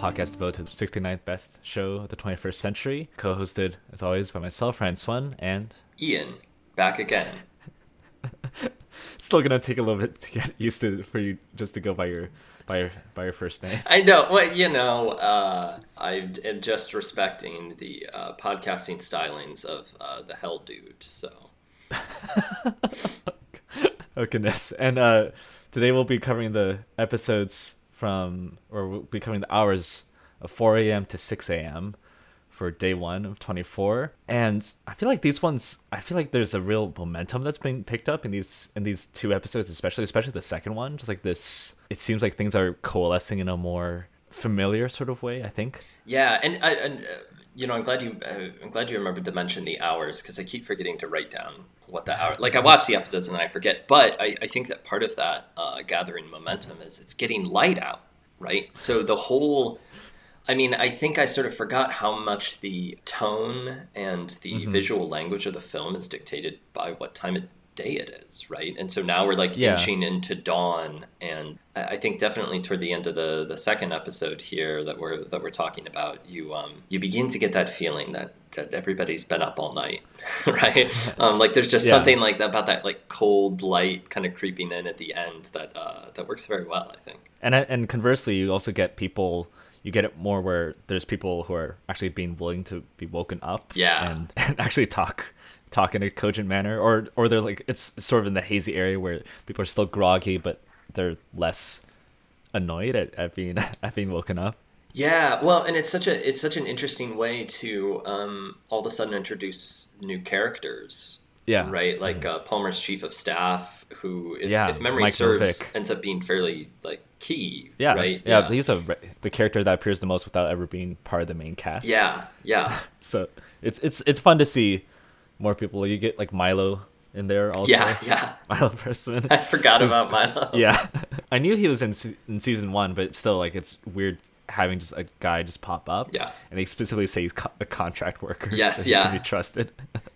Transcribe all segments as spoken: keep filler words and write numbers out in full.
podcast devoted to the sixty-ninth best show of the twenty-first century, co-hosted, as always, by myself, Francois, and... Ian, back again. Still gonna take a little bit to get used to for you just to go by your by your by your first name. I know. Well, you know, uh, I am just respecting the uh, podcasting stylings of uh, the Hell Dude. So. Oh goodness! And uh, today we'll be covering the episodes from, or we'll be covering the hours of four a.m. to six a.m. for day one of twenty-four. And I feel like these ones, I feel like there's a real momentum that's being picked up in these in these two episodes, especially especially the second one. Just like this, it seems like things are coalescing in a more familiar sort of way, I think. Yeah, and I and uh, you know, I'm glad you uh, I'm glad you remembered to mention the hours, because I keep forgetting to write down what the hour. Like I watch the episodes and then I forget. But I, I think that part of that uh, gathering momentum is it's getting light out, right? So the whole. I mean, I think I sort of forgot how much the tone and the mm-hmm. visual language of the film is dictated by what time of day it is, right? And so now we're like yeah. inching into dawn, and I think definitely toward the end of the, the second episode here that we're that we're talking about, you um you begin to get that feeling that that everybody's been up all night, right? Um, like there's just yeah. something like that about that like cold light kind of creeping in at the end that uh, that works very well, I think. And and conversely, you also get people. You get it more where there's people who are actually being willing to be woken up yeah. and, and actually talk talk in a cogent manner, or or they're like, it's sort of in the hazy area where people are still groggy but they're less annoyed at, at being at being woken up. Yeah, well, and it's such a it's such an interesting way to um, all of a sudden introduce new characters. Yeah. Right? Like uh, Palmer's chief of staff, who, if, yeah, if memory Mike serves, Novick. ends up being fairly like key. Yeah. Right? Yeah, yeah. he's a, the character that appears the most without ever being part of the main cast. Yeah, yeah. So it's it's it's fun to see more people. You get like Milo in there also. Yeah, yeah. Milo Pressman. I forgot about Milo. Yeah. I knew he was in in season one, but still, like, it's weird having just a guy just pop up. Yeah. And they specifically say he's co- a contract worker. Yes, so yeah. He can be trusted.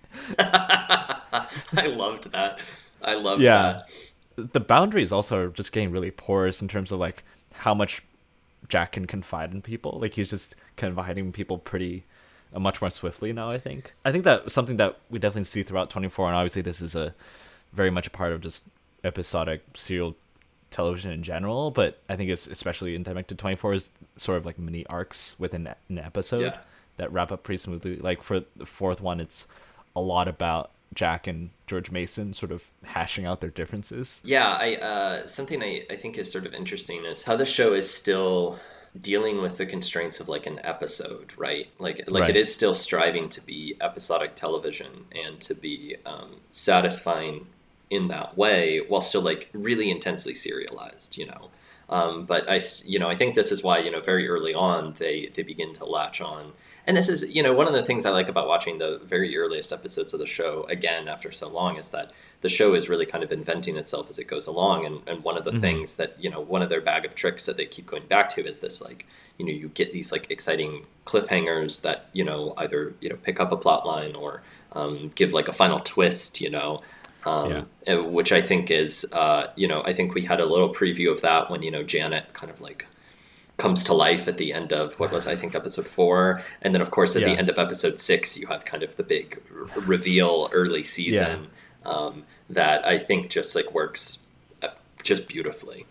I loved that. I loved yeah. that. The boundaries also are just getting really porous in terms of like how much Jack can confide in people. Like he's just confiding in people pretty uh, much more swiftly now, I think. I think that something that we definitely see throughout twenty-four, and obviously this is a very much a part of just episodic serial television in general, but I think it's especially endemic to twenty-four is sort of like mini arcs within an episode yeah. that wrap up pretty smoothly. Like for the fourth one, it's a lot about Jack and George Mason sort of hashing out their differences. Yeah, I uh, something I, I think is sort of interesting is how the show is still dealing with the constraints of like an episode, right? Like like right. it is still striving to be episodic television and to be um, satisfying in that way while still like really intensely serialized, you know. Um, but I, you know, I think this is why, you know, very early on they, they begin to latch on. And this is, you know, one of the things I like about watching the very earliest episodes of the show again after so long is that the show is really kind of inventing itself as it goes along. And, and one of the mm-hmm. things that, you know, one of their bag of tricks that they keep going back to is this, like, you know, you get these like exciting cliffhangers that, you know, either, you know, pick up a plot line or um, give like a final twist, you know. Um, yeah. Which I think is, uh, you know, I think we had a little preview of that when, you know, Janet kind of like comes to life at the end of what was, I think, episode four. And then, of course, at yeah. the end of episode six, you have kind of the big r- reveal early season yeah. um, that I think just like works just beautifully.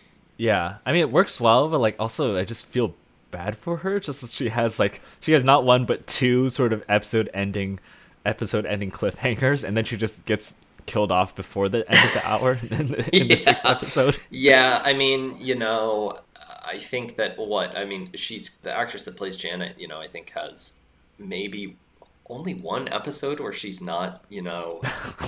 Yeah. I mean, it works well, but like also I just feel bad for her. Just as she has like, she has not one, but two sort of episode ending, episode ending cliffhangers. And then she just gets killed off before the end of the hour in the, in yeah. the sixth episode. Yeah, I mean, you know, I think that what I mean, she's the actress that plays Janet. You know, I think has maybe only one episode where she's not, you know,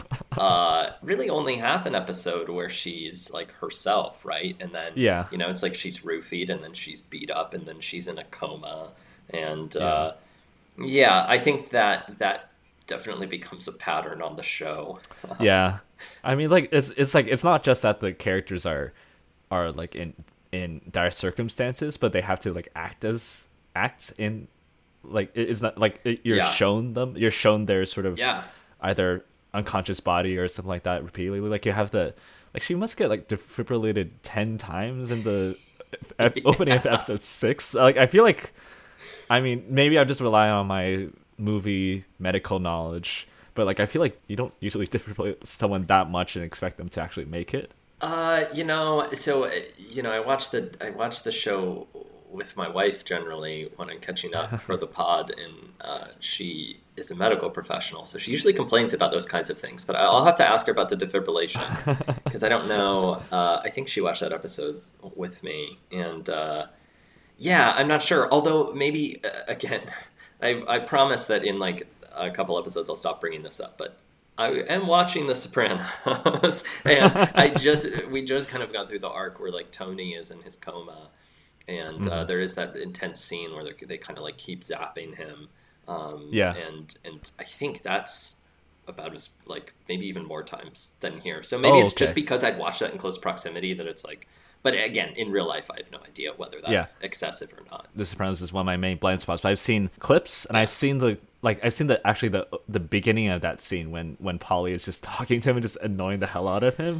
uh, really only half an episode where she's like herself, right? And then, yeah, you know, it's like she's roofied and then she's beat up and then she's in a coma, and yeah, uh, yeah I think that that. definitely becomes a pattern on the show. Yeah, I mean, like it's it's like it's not just that the characters are are like in in dire circumstances, but they have to like act as act in like it's not like you're yeah. shown them you're shown their sort of yeah. either unconscious body or something like that repeatedly. Like you have the like she must get like defibrillated ten times in the ep- opening of episode six. Like, I feel like, I mean, maybe I'm just relying on my movie medical knowledge, but like, I feel like you don't usually defibrillate someone that much and expect them to actually make it. Uh, you know, so uh, you know, I watch the I watch the show with my wife generally when I'm catching up for the pod, and uh, she is a medical professional, so she usually complains about those kinds of things. But I'll have to ask her about the defibrillation because I don't know. Uh, I think she watched that episode with me, and uh, yeah, I'm not sure. Although maybe uh, again, I I promise that in like a couple episodes I'll stop bringing this up, but. I am watching The Sopranos, and I just we just kind of got through the arc where like Tony is in his coma, and mm. uh, there is that intense scene where they kind of like keep zapping him. Um, yeah, and and I think that's about as like maybe even more times than here. So maybe oh, it's okay. just because I'd watched that in close proximity that it's like. But again, in real life, I have no idea whether that's yeah. excessive or not. The Sopranos is one of my main blind spots, but I've seen clips and yeah. I've seen the like I've seen the actually the the beginning of that scene when when Polly is just talking to him and just annoying the hell out of him.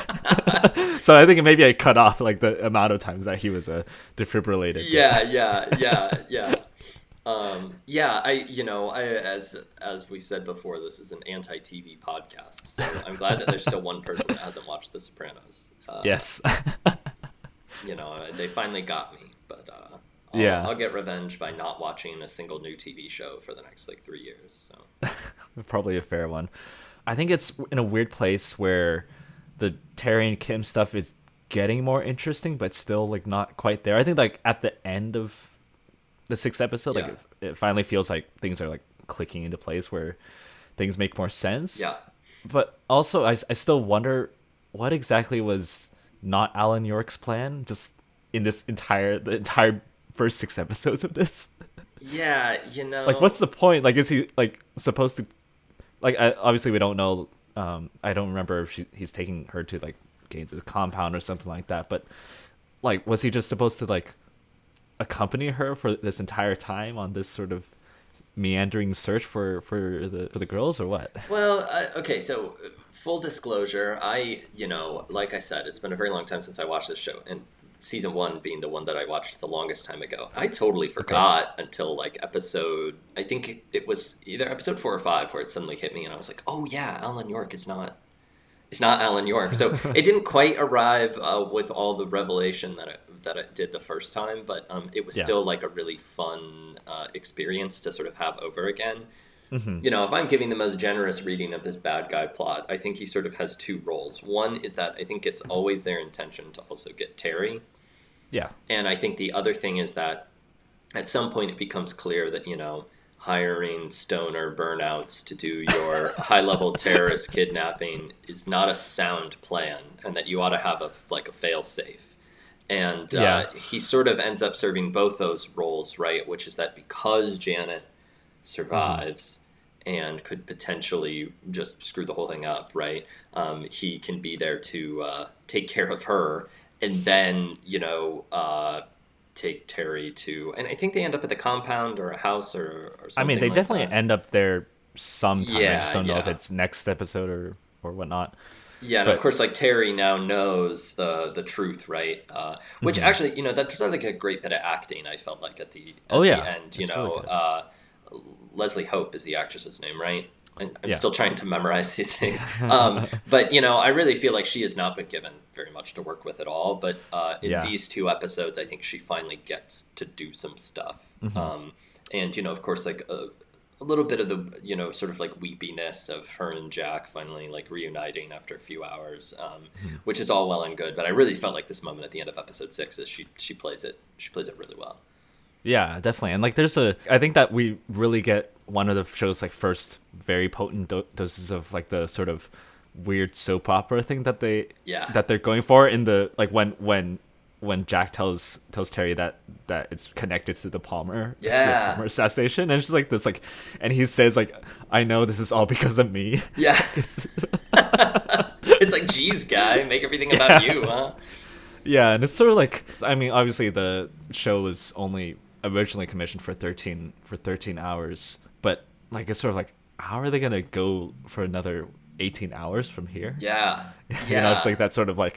So I think maybe I cut off like the amount of times that he was a uh, defibrillated. Yeah, yeah, yeah, yeah. Um, yeah, I you know I as as we've said before, this is an anti-T V podcast, so I'm glad that there's still one person that hasn't watched The Sopranos. Uh, yes. You know, they finally got me, but uh, I'll, yeah, I'll get revenge by not watching a single new T V show for the next like three years. So probably a fair one. I think it's in a weird place where the Terry and Kim stuff is getting more interesting, but still like not quite there. I think like at the end of the sixth episode, yeah. like it, it finally feels like things are like clicking into place where things make more sense. Yeah, but also I I still wonder what exactly was not Alan York's plan just in this entire the entire first six episodes of this. Yeah, you know, like what's the point? Like, is he like supposed to like I, obviously we don't know. um I don't remember if she, he's taking her to like Gaines' compound or something like that, but like was he just supposed to like accompany her for this entire time on this sort of meandering search for for the for the girls, or what? Well, uh, okay, so full disclosure, I you know like I said, it's been a very long time since I watched this show, and season one being the one that I watched the longest time ago, I totally forgot until like episode I think it, it was either episode four or five where it suddenly hit me, and I was like, oh yeah, Alan York is not it's not Alan York. So it didn't quite arrive uh, with all the revelation that it that it did the first time, but um, it was yeah. still like a really fun uh, experience to sort of have over again. Mm-hmm. You know, if I'm giving the most generous reading of this bad guy plot, I think he sort of has two roles. One is that I think it's always their intention to also get Terry. Yeah. And I think the other thing is that at some point it becomes clear that, you know, hiring stoner burnouts to do your high-level terrorist kidnapping is not a sound plan, and that you ought to have a like a fail-safe. And uh, yeah. he sort of ends up serving both those roles, right? Which is that because Janet survives mm. and could potentially just screw the whole thing up, right? Um, he can be there to uh, take care of her, and then, you know, uh, take Terry to... And I think they end up at the compound or a house or, or something I mean, they like definitely that. end up there sometime. Yeah, I just don't know yeah. if it's next episode or, or whatnot. Yeah, and but, of course, like Terry now knows the the truth, right? Uh, which mm-hmm. actually, you know, that's like a great bit of acting. I felt like at the at oh yeah, the end, you know, really uh, Leslie Hope is the actress's name, right? And I'm yeah. still trying to memorize these things, um, but you know, I really feel like she has not been given very much to work with at all. But uh, in yeah. these two episodes, I think she finally gets to do some stuff, mm-hmm. um, and you know, of course, like. Uh, A little bit of the, you know, sort of like weepiness of her and Jack finally like reuniting after a few hours, um, mm-hmm. which is all well and good. But I really felt like this moment at the end of episode six is she she plays it she plays it really well. Yeah, definitely. And like there's a I think that we really get one of the show's like first very potent do- doses of like the sort of weird soap opera thing that they yeah. that they're going for in the like when when. when Jack tells tells Terry that that it's connected to the Palmer, yeah, to the Palmer assassination, and it's just like this, like, and he says like, "I know this is all because of me." Yeah, it's like, geez, guy, make everything about yeah. you, huh? Yeah, and it's sort of like, I mean, obviously the show was only originally commissioned for thirteen for thirteen hours, but like it's sort of like, how are they gonna go for another eighteen hours from here? Yeah, you yeah. know, it's like that sort of like.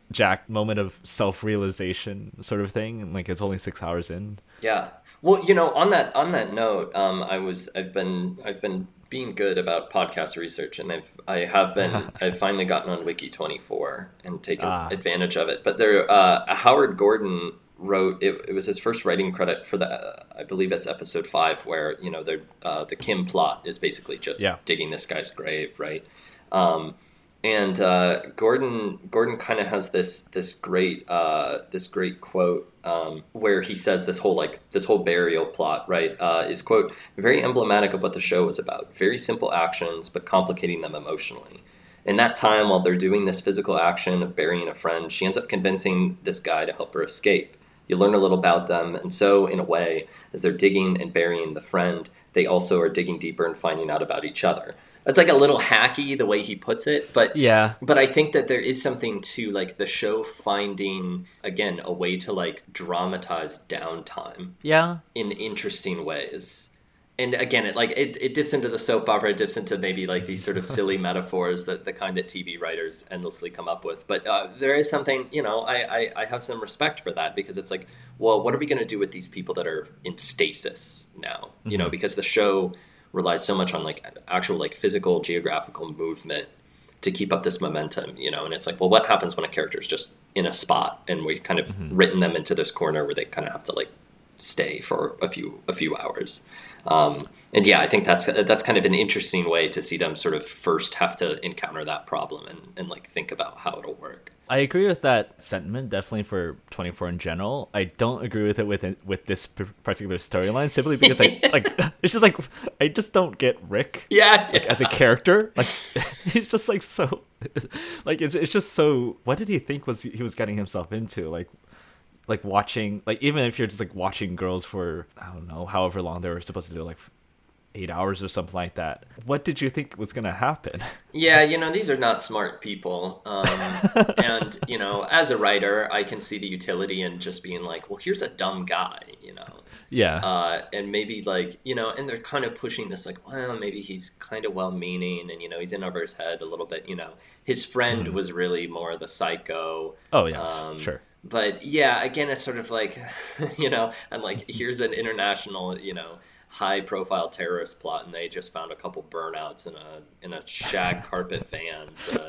Jack moment of self-realization sort of thing, and like it's only six hours in. Yeah. Well, you know, on that on that note, um, I was I've been I've been being good about podcast research, and I've I have been I've finally gotten on Wiki twenty-four and taken Ah. advantage of it. But there, uh, Howard Gordon wrote it. It was his first writing credit for the uh, I believe it's episode five, where you know the uh, the Kim plot is basically just Yeah. digging this guy's grave, right? Um, and uh, Gordon Gordon kind of has this this great uh, this great quote um, where he says this whole like this whole burial plot, right, uh, is quote very emblematic of what the show was about. Very simple actions, but complicating them emotionally. In that time, while they're doing this physical action of burying a friend, she ends up convincing this guy to help her escape. You learn a little about them, and so, in a way, as they're digging and burying the friend, they also are digging deeper and finding out about each other. That's like a little hacky the way he puts it, but Yeah. but I think that there is something to like the show finding again a way to like dramatize downtime Yeah. in interesting ways. And again, it like it, it dips into the soap opera, it dips into maybe like these sort of silly metaphors that the kind that T V writers endlessly come up with. But uh, there is something, you know, I, I, I have some respect for that, because it's like, well, what are we going to do with these people that are in stasis now? Mm-hmm. You know, because the show relies so much on like actual like physical geographical movement to keep up this momentum, you know, and it's like, well, what happens when a character is just in a spot and we kind of mm-hmm. written them into this corner where they kind of have to like stay for a few a few hours. Um, and yeah, I think that's that's kind of an interesting way to see them sort of first have to encounter that problem and, and like think about how it'll work. I agree with that sentiment, definitely for twenty-four in general. I don't agree with it with with this particular storyline, simply because I like it's just like I just don't get Rick. Yeah, like, yeah. as a character, like he's just like so, like it's it's just so. What did he think was he was getting himself into? Like. Like watching, like even if you're just like watching girls for I don't know however long they were supposed to do, like eight hours or something like that. What did you think was gonna happen? Yeah, you know, these are not smart people, um, and you know, as a writer, I can see the utility in just being like, well, here's a dumb guy, you know. Yeah. Uh, and maybe like you know, and they're kind of pushing this like, well, maybe he's kind of well-meaning, and you know, he's in over his head a little bit. You know, his friend mm-hmm. was really more the psycho. Oh yeah, um, sure. But yeah, again, it's sort of like, you know, and like here's an international, you know, high profile terrorist plot, and they just found a couple burnouts in a in a shag carpet van to,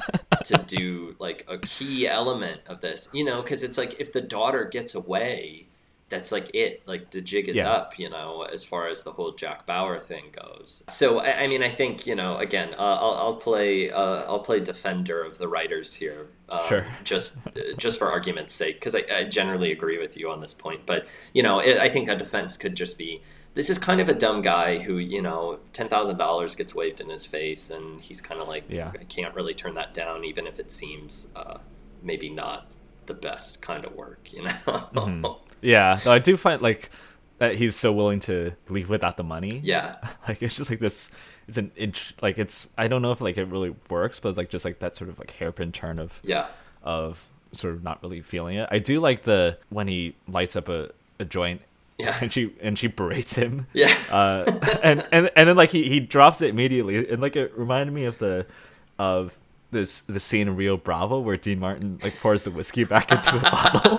to do like a key element of this, you know, because it's like if the daughter gets away, that's like it, like the jig is yeah. up, you know, as far as the whole Jack Bauer thing goes. So I, I mean, I think, you know, again, uh, I'll I'll play uh, I'll play defender of the writers here, um, sure, just just for argument's sake, because I, I generally agree with you on this point. But you know, it, I think a defense could just be, this is kind of a dumb guy who, you know, ten thousand dollars gets waved in his face, and he's kind of like, yeah. I can't really turn that down, even if it seems uh, maybe not the best kind of work, you know. Mm-hmm. Yeah, though I do find like that he's so willing to leave without the money. Yeah, like it's just like this. It's an inch. Like it's. I don't know if like it really works, but like just like that sort of like hairpin turn of yeah of sort of not really feeling it. I do like the when he lights up a, a joint. Yeah, and she and she berates him. Yeah, uh, and and and then like he, he drops it immediately, and like it reminded me of the of this the scene in Rio Bravo where Dean Martin like pours the whiskey back into a bottle.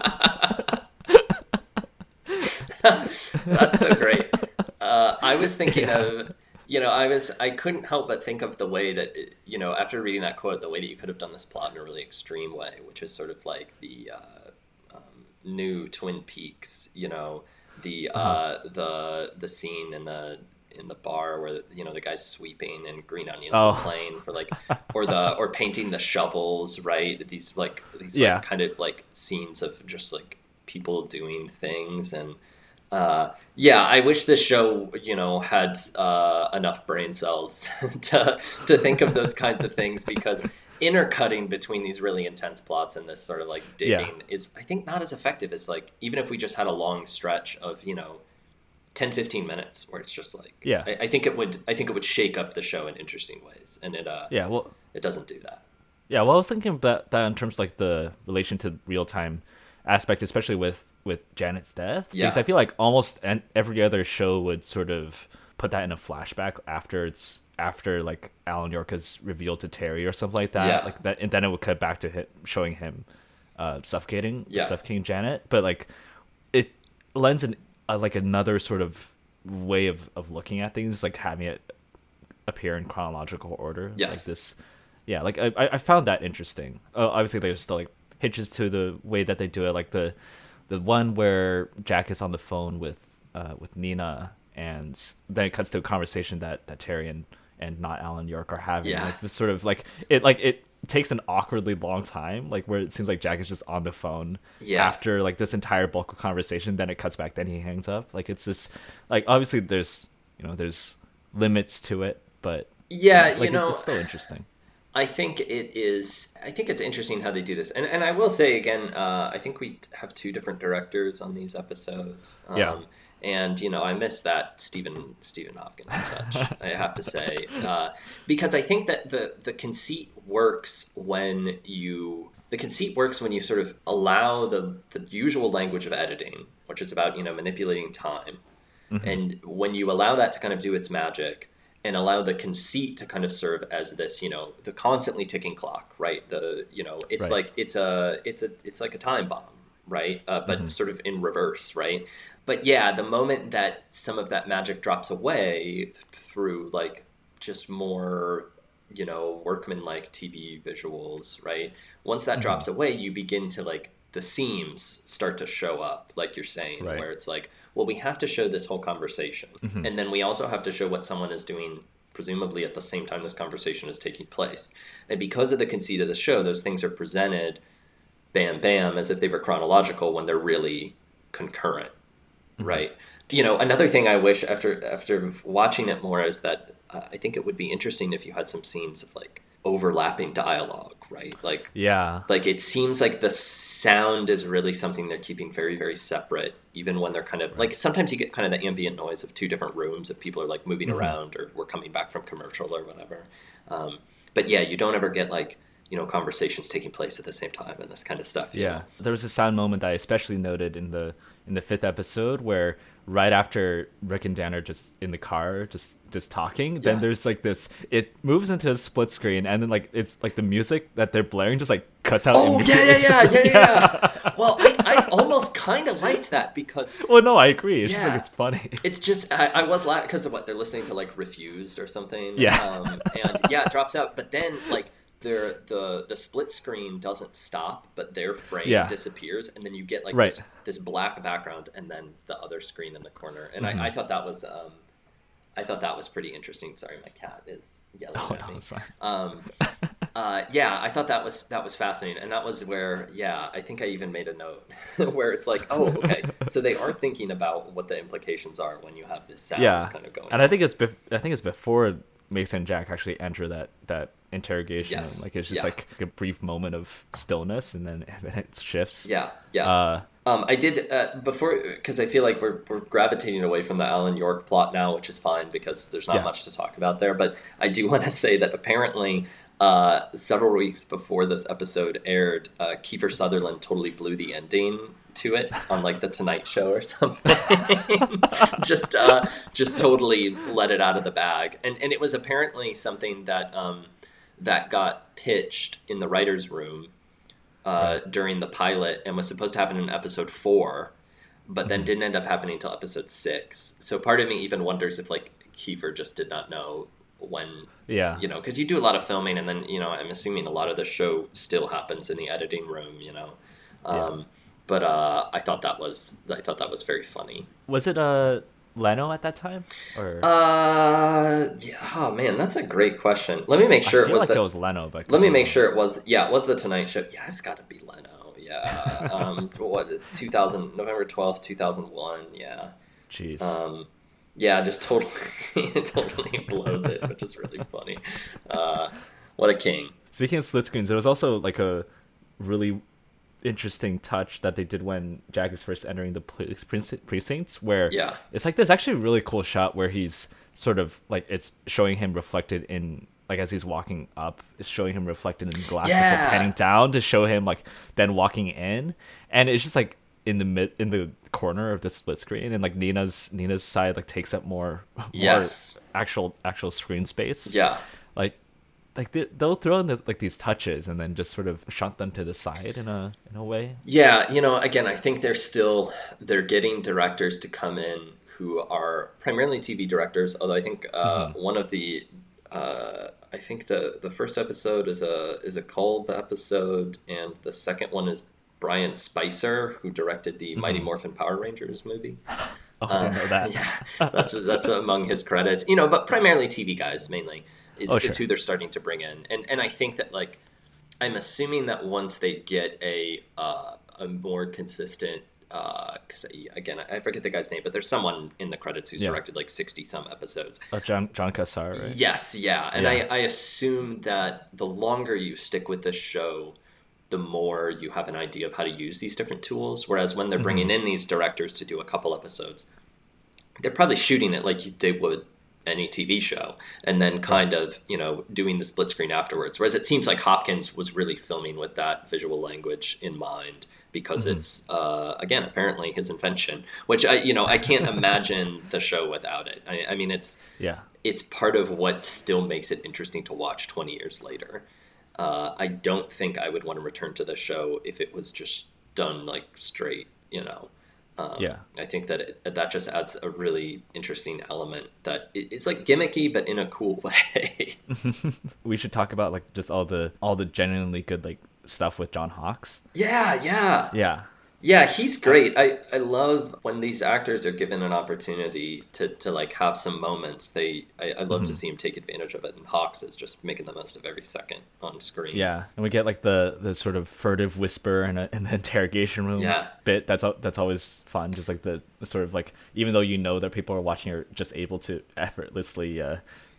That's so great. Uh, I was thinking yeah. of, you know, I was I couldn't help but think of the way that, you know, after reading that quote, the way that you could have done this plot in a really extreme way, which is sort of like the uh, um, new Twin Peaks, you know, the uh, uh, the the scene in the in the bar where, you know, the guy's sweeping and Green Onions oh. is playing for like, or the or painting the shovels, right? These like these yeah. like, kind of like scenes of just like people doing things. And uh, yeah, I wish this show, you know, had uh, enough brain cells to to think of those kinds of things, because intercutting between these really intense plots and this sort of like digging yeah. is, I think, not as effective as like, even if we just had a long stretch of, you know, ten, fifteen minutes where it's just like, yeah, I, I think it would, I think it would shake up the show in interesting ways. And it, uh, yeah, well, it doesn't do that. Yeah. Well, I was thinking about that in terms of like the relation to real time aspect, especially with, with Janet's death. Yeah. Because I feel like almost an, every other show would sort of put that in a flashback after it's, after like Alan York is revealed to Terry or something like that. Yeah. Like that, and then it would cut back to him, showing him uh, suffocating, Yeah. suffocating Janet, but like it lends an uh, like another sort of way of of looking at things, like having it appear in chronological order, Yes. like this. Yeah, like I I I found that interesting. Uh, obviously, there's still like hitches to the way that they do it, like the the one where Jack is on the phone with uh with Nina, and then it cuts to a conversation that that Terry and and not Alan York are having. Yeah. And it's this sort of like it like it takes an awkwardly long time, like where it seems like Jack is just on the phone Yeah. after like this entire bulk of conversation, then it cuts back, then he hangs up. Like it's this, like obviously there's, you know, there's limits to it, but Yeah, like you it- know, it's still interesting. I think it is. I think it's interesting how they do this, and and I will say again, uh, I think we have two different directors on these episodes. Um, Yeah. And you know, I miss that Stephen Stephen Hopkins touch. I have to say, uh, because I think that the the conceit works when you the conceit works when you sort of allow the the usual language of editing, which is about, you know, manipulating time, and when you allow that to kind of do its magic, and allow the conceit to kind of serve as this, you know, the constantly ticking clock, right? The, you know, it's Right. like it's a it's a it's like a time bomb, right? Uh, but sort of in reverse, right? But yeah, the moment that some of that magic drops away through like just more, you know, workman-like T V visuals, right? Once that drops away, you begin to like the seams start to show up, like you're saying, Right. where it's like, well, we have to show this whole conversation. And then we also have to show what someone is doing, presumably at the same time this conversation is taking place. And because of the conceit of the show, those things are presented bam, bam, as if they were chronological when they're really concurrent, right? You know, another thing I wish after after watching it more is that uh, I think it would be interesting if you had some scenes of like overlapping dialogue, right? Like Yeah. like it seems like the sound is really something they're keeping very, very separate, even when they're kind of like sometimes you get kind of the ambient noise of two different rooms if people are like moving around or we're coming back from commercial or whatever. Um, but yeah, you don't ever get like, you know, conversations taking place at the same time and this kind of stuff. you Yeah, know? there was a sound moment that I especially noted in the in the fifth episode where right after Rick and Dan are just in the car, just just talking, then Yeah. there's like this. It moves into a split screen, and then like it's like the music that they're blaring just like cuts out. Oh yeah, immediately. yeah, It's yeah, just yeah, like- yeah, yeah. Well, I, I almost kind of liked that because Well, no, I agree. It's just Yeah. like it's funny. it's just I, I was laughing because of what they're listening to, like Refused or something. Yeah. Um, and yeah, it drops out, but then like their the the split screen doesn't stop, but their frame Yeah. disappears, and then you get like Right. this, this black background, and then the other screen in the corner. And Mm-hmm. I, I thought that was um, I thought that was pretty interesting. Sorry, my cat is yelling Oh, at no, me. it's fine. Um, uh, yeah, I thought that was that was fascinating, and that was where, yeah, I think I even made a note where it's like, oh, okay, so they are thinking about what the implications are when you have this sound Yeah, kind of going. and I think it's bef- I think it's before Mason and Jack actually enter that that interrogation. Yes. Like it's just Yeah. like a brief moment of stillness, and then and then it shifts. yeah, yeah. Uh, Um, I did uh, before because I feel like we're we're gravitating away from the Alan York plot now, which is fine because there's not Yeah. much to talk about there. But I do want to say that apparently, uh, several weeks before this episode aired, uh, Kiefer Sutherland totally blew the ending to it on like the Tonight Show or something. just uh, just totally let it out of the bag, and and it was apparently something that um, that got pitched in the writers' room uh, during the pilot and was supposed to happen in episode four, but then didn't end up happening until episode six. So part of me even wonders if like Kiefer just did not know when, yeah. you know, because you do a lot of filming and then, you know, I'm assuming a lot of the show still happens in the editing room, you know. Um, Yeah. But uh, I thought that was I thought that was very funny. Was it uh Leno at that time, or Uh, yeah, oh man, that's a great question. Let me make sure I it feel was like the. it was Leno, but Let me make sure it was. Yeah, it was the Tonight Show. Yeah, it's got to be Leno. Yeah. Um, what two thousand November twelfth, two thousand one. Yeah. Jeez. Um, yeah, just totally, it totally blows it, which is really funny. Uh, what a king. Speaking of split screens, there was also like a really interesting touch that they did when Jack is first entering the police precinct- precincts, where Yeah. it's like there's actually a really cool shot where he's sort of like it's showing him reflected in like as he's walking up, it's showing him reflected in glass Yeah. before panning down to show him like then walking in, and it's just like in the mid in the corner of the split screen, and like Nina's Nina's side like takes up more, more Yes. actual actual screen space. Yeah. Like like they, they'll throw in this, like these touches and then just sort of shunt them to the side in a in a way. Yeah, you know, again, I think they're still they're getting directors to come in who are primarily T V directors. Although I think uh, mm-hmm. one of the uh, I think the the first episode is a is a Kolb episode, and the second one is Brian Spicer, who directed the mm-hmm. Mighty Morphin Power Rangers movie. Oh, I didn't know that. Uh, yeah, that's that's among his credits. You know, but primarily T V guys mainly is, oh, sure. is who they're starting to bring in, and and I think that like I'm assuming that once they get a uh, a more consistent, because uh, again I forget the guy's name, but there's someone in the credits who's yeah. directed like sixty some episodes. Oh, John John Cassar, right? Yes, yeah, and yeah. I I assume that the longer you stick with this show, the more you have an idea of how to use these different tools. Whereas when they're bringing mm-hmm. in these directors to do a couple episodes, they're probably shooting it like they would any T V show, and then kind of, you know, doing the split screen afterwards. Whereas it seems like Hopkins was really filming with that visual language in mind, because mm-hmm. it's, uh, again, apparently his invention, which I, you know, I can't imagine the show without it. I, I mean, it's, yeah, it's part of what still makes it interesting to watch twenty years later. Uh, I don't think I would want to return to the show if it was just done like straight, you know. Um, yeah, I think that it, that just adds a really interesting element that it, it's like gimmicky, but in a cool way. We should talk about like just all the all the genuinely good like stuff with John Hawkes. Yeah, yeah, yeah. Yeah, he's great. I, I love when these actors are given an opportunity to, to like have some moments. They I, I love mm-hmm. to see him take advantage of it, and Hawkes is just making the most of every second on screen. Yeah, and we get like the, the sort of furtive whisper in, a, in the interrogation room yeah. bit. That's that's always fun. Just like the, the sort of like, even though you know that people are watching, you're just able to effortlessly uh,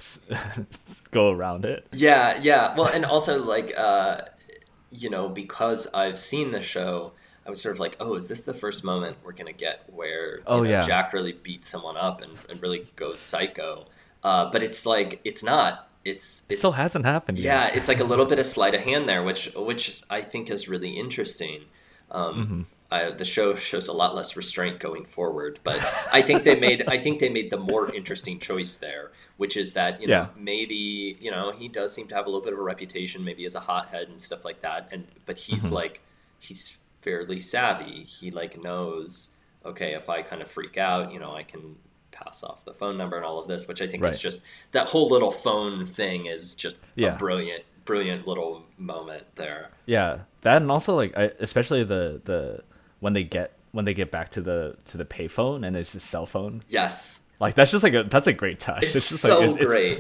go around it. Yeah, yeah. Well, and also like uh, you know, because I've seen the show, I was sort of like, oh, is this the first moment we're going to get where oh, you know, yeah. Jack really beats someone up and, and really goes psycho? Uh, but it's like, it's not. It's, it's It still hasn't happened yeah, yet. Yeah, it's like a little bit of sleight of hand there, which which I think is really interesting. Um, mm-hmm. I, the show shows a lot less restraint going forward, but I think they made I think they made the more interesting choice there, which is that, you know, yeah. maybe, you know, he does seem to have a little bit of a reputation, maybe as a hothead and stuff like that, and but he's mm-hmm. like he's fairly savvy. He like knows, okay, if I kind of freak out, you know, I can pass off the phone number and all of this, which I think right. is just, that whole little phone thing is just yeah. a brilliant, brilliant little moment there. Yeah, that, and also like I, especially the the when they get when they get back to the to the payphone and it's his cell phone. Yes, like that's just like a that's a great touch. It's, it's just so like, it's, great.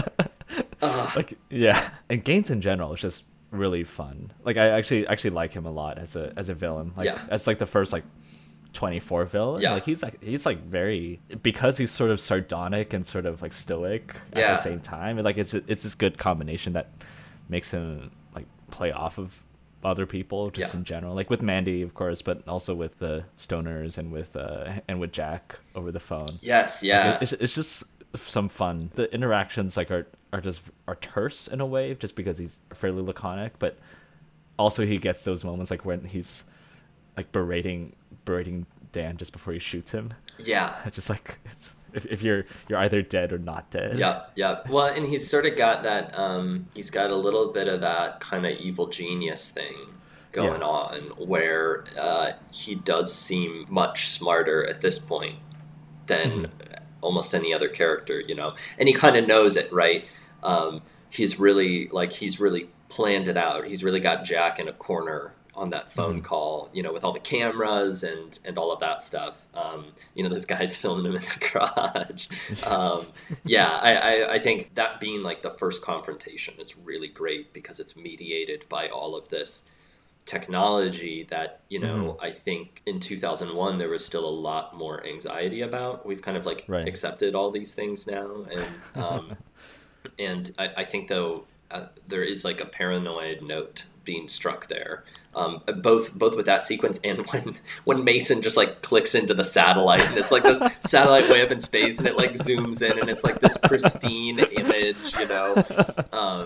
It's, like yeah, and Gaines in general is just really fun. Like I actually actually like him a lot as a as a villain. Like yeah. as like the first like twenty-four villain. Yeah. Like he's like he's like very, because he's sort of sardonic and sort of like stoic yeah. at the same time. And like it's it's this good combination that makes him like play off of other people just yeah. in general. Like with Mandy, of course, but also with the stoners and with uh and with Jack over the phone. Yes, yeah. Like, it, it's it's just some fun. The interactions like are are just are terse in a way, just because he's fairly laconic, but also he gets those moments like when he's like berating berating Dan just before he shoots him. Yeah, just like it's, if if you're you're either dead or not dead. Yeah, yeah. Well, and he's sort of got that. Um, he's got a little bit of that kind of evil genius thing going yeah. on, where uh, he does seem much smarter at this point than mm-hmm. almost any other character, you know. And he kind of knows it, right? Um, he's really like he's really planned it out. He's really got Jack in a corner on that phone mm-hmm. call, you know, with all the cameras and and all of that stuff. Um, you know, this guy's filming him in the garage. um, yeah, I, I I think that being like the first confrontation is really great, because it's mediated by all of this technology that, you know, mm-hmm. I think in two thousand one there was still a lot more anxiety about. We've kind of like right. accepted all these things now, and um, and I, I think though uh, there is like a paranoid note being struck there, um, both both with that sequence and when when Mason just like clicks into the satellite, and it's like this satellite way up in space, and it like zooms in, and it's like this pristine image, you know. Um,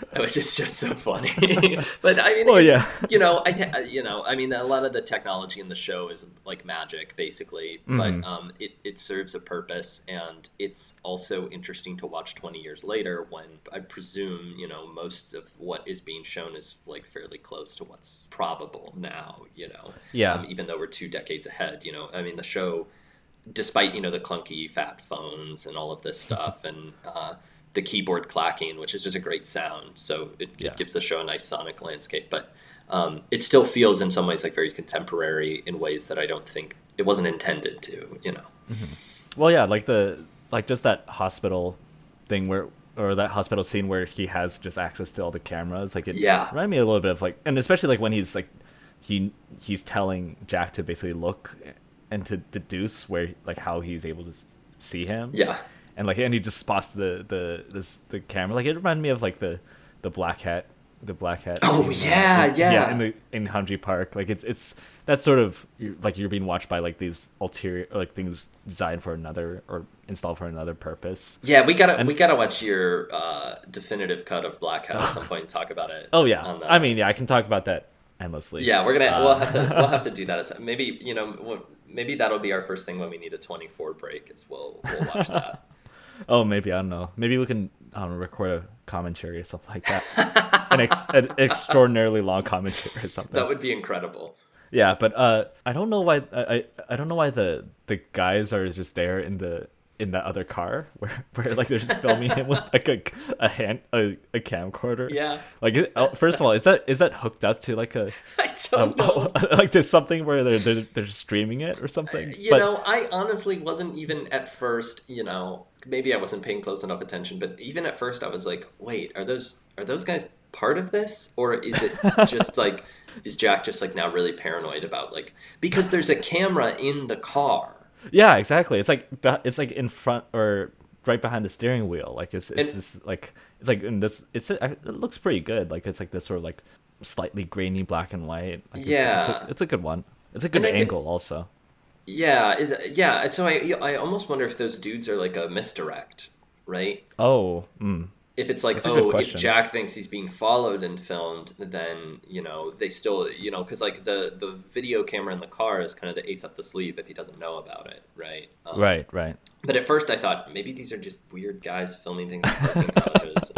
which is just so funny. But I mean, well, it, yeah, you know, I th- you know, I mean, a lot of the technology in the show is like magic, basically, Mhm. but um, it it serves a purpose, and it's also interesting to watch twenty years later when I presume you know most of what is being shown is like fairly close to what's probable now. You know, yeah, um, even though we're two decades ahead. You know, I mean, the show, despite you know the clunky fat phones and all of this stuff, and uh, the keyboard clacking, which is just a great sound, so it, Yeah. it gives the show a nice sonic landscape. But um, it still feels in some ways like very contemporary in ways that I don't think it wasn't intended to. You know. well, yeah, like the like just that hospital thing where or that hospital scene where he has just access to all the cameras. Like it Yeah. reminded me a little bit of like, and especially like when he's like he he's telling Jack to basically look and to deduce where like how he's able to s- see him. Yeah. And like and he just spots the the this the camera. Like it reminded me of like the the black hat the black hat. Oh, scene, yeah, in- yeah. in the in Hanji Park. Like it's it's that sort of you're, like you're being watched by like these ulterior like things designed for another or installed for another purpose. Yeah, we gotta And- we gotta watch your uh, definitive cut of Black Hat at some point and talk about it. Oh yeah, on that. I mean yeah, I can talk about that endlessly. Yeah, we're gonna Uh, we'll have to we'll have to do that. It's, maybe you know we'll- maybe that'll be our first thing when we need a twenty-four break. Is we'll we'll watch that. Oh, maybe I don't know. Maybe we can um, record a commentary or something like that. an, ex- an extraordinarily long commentary or something. That would be incredible. Yeah, but uh, I don't know why I, I I don't know why the the guys are just there in the in that other car where where like they're just filming him with like a a hand a, a camcorder. Yeah. Like it- oh, first of all, is that is that hooked up to like a I don't um, know. like there's something where they're they're, they're streaming it or something? You But- know, I honestly wasn't even at first, you know, maybe I wasn't paying close enough attention, but even at first I was like, wait, are those are those guys part of this? Or is it just like is Jack just like now really paranoid about like because there's a camera in the car. Yeah, exactly. It's like be- it's like in front or right behind the steering wheel. Like it's it's And- just like it's like in this. It's it looks pretty good. Like it's like this sort of like slightly grainy black and white. Like it's, Yeah. it's a, it's a good one. It's a good And I think- angle also. Yeah, is yeah, so I I almost wonder if those dudes are like a misdirect, right? Oh, mm. If it's like, That's a good oh, if question. Jack thinks he's being followed and filmed, then, you know, they still, you know, because like the, the video camera in the car is kind of the ace up the sleeve if he doesn't know about it, right? Um, right, right. But at first I thought maybe these are just weird guys filming things in parking garages.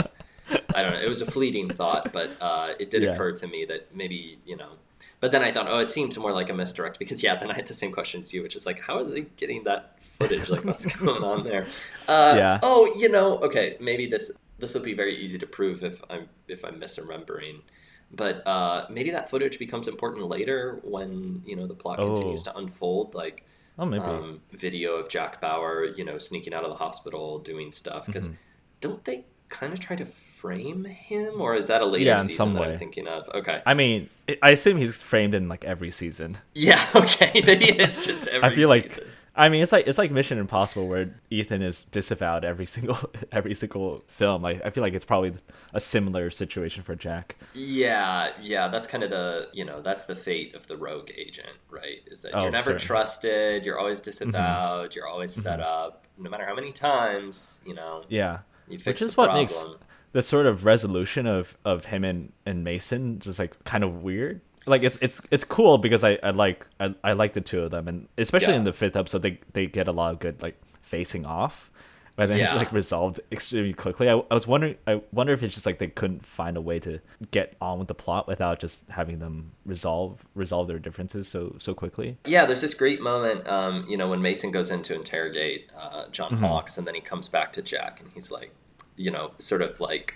I don't know. It was a fleeting thought, but uh, it did Yeah. occur to me that maybe, you know, but then I thought, oh, it seems more like a misdirect because, yeah, then I had the same question as you, which is like, how is he getting that footage? Like, what's going on there? Uh, Yeah. Oh, you know, okay, maybe this this will be very easy to prove if I'm if I'm misremembering. But uh, maybe that footage becomes important later when, you know, the plot Oh. continues to unfold, like Oh, maybe. um, video of Jack Bauer, you know, sneaking out of the hospital, doing stuff. Because Mm-hmm. don't they kind of try to frame him? Or is that a later Yeah, in season some that way. I'm thinking of? Okay. I mean, it, I assume he's framed in like every season. Yeah, okay. Maybe it is just every I feel like season. I mean it's like it's like Mission Impossible where Ethan is disavowed every single every single film. I, I feel like it's probably a similar situation for Jack. Yeah, yeah, that's kind of the, you know, that's the fate of the rogue agent, right? Is that Oh, you're never certainly. trusted, you're always disavowed, you're always set up, no matter how many times, you know, Yeah. you fix Which is the what problem. makes the sort of resolution of, of him and, and Mason just like kind of weird. Like it's it's it's cool because I, I like I, I like the two of them, and especially Yeah. in the fifth episode they they get a lot of good like facing off, but then it's Yeah. like resolved extremely quickly. I, I was wondering I wonder if it's just like they couldn't find a way to get on with the plot without just having them resolve resolve their differences so so quickly. Yeah, there's this great moment, um, you know, when Mason goes in to interrogate uh, John Mm-hmm. Hawkes, and then he comes back to Jack, and he's like, you know, sort of like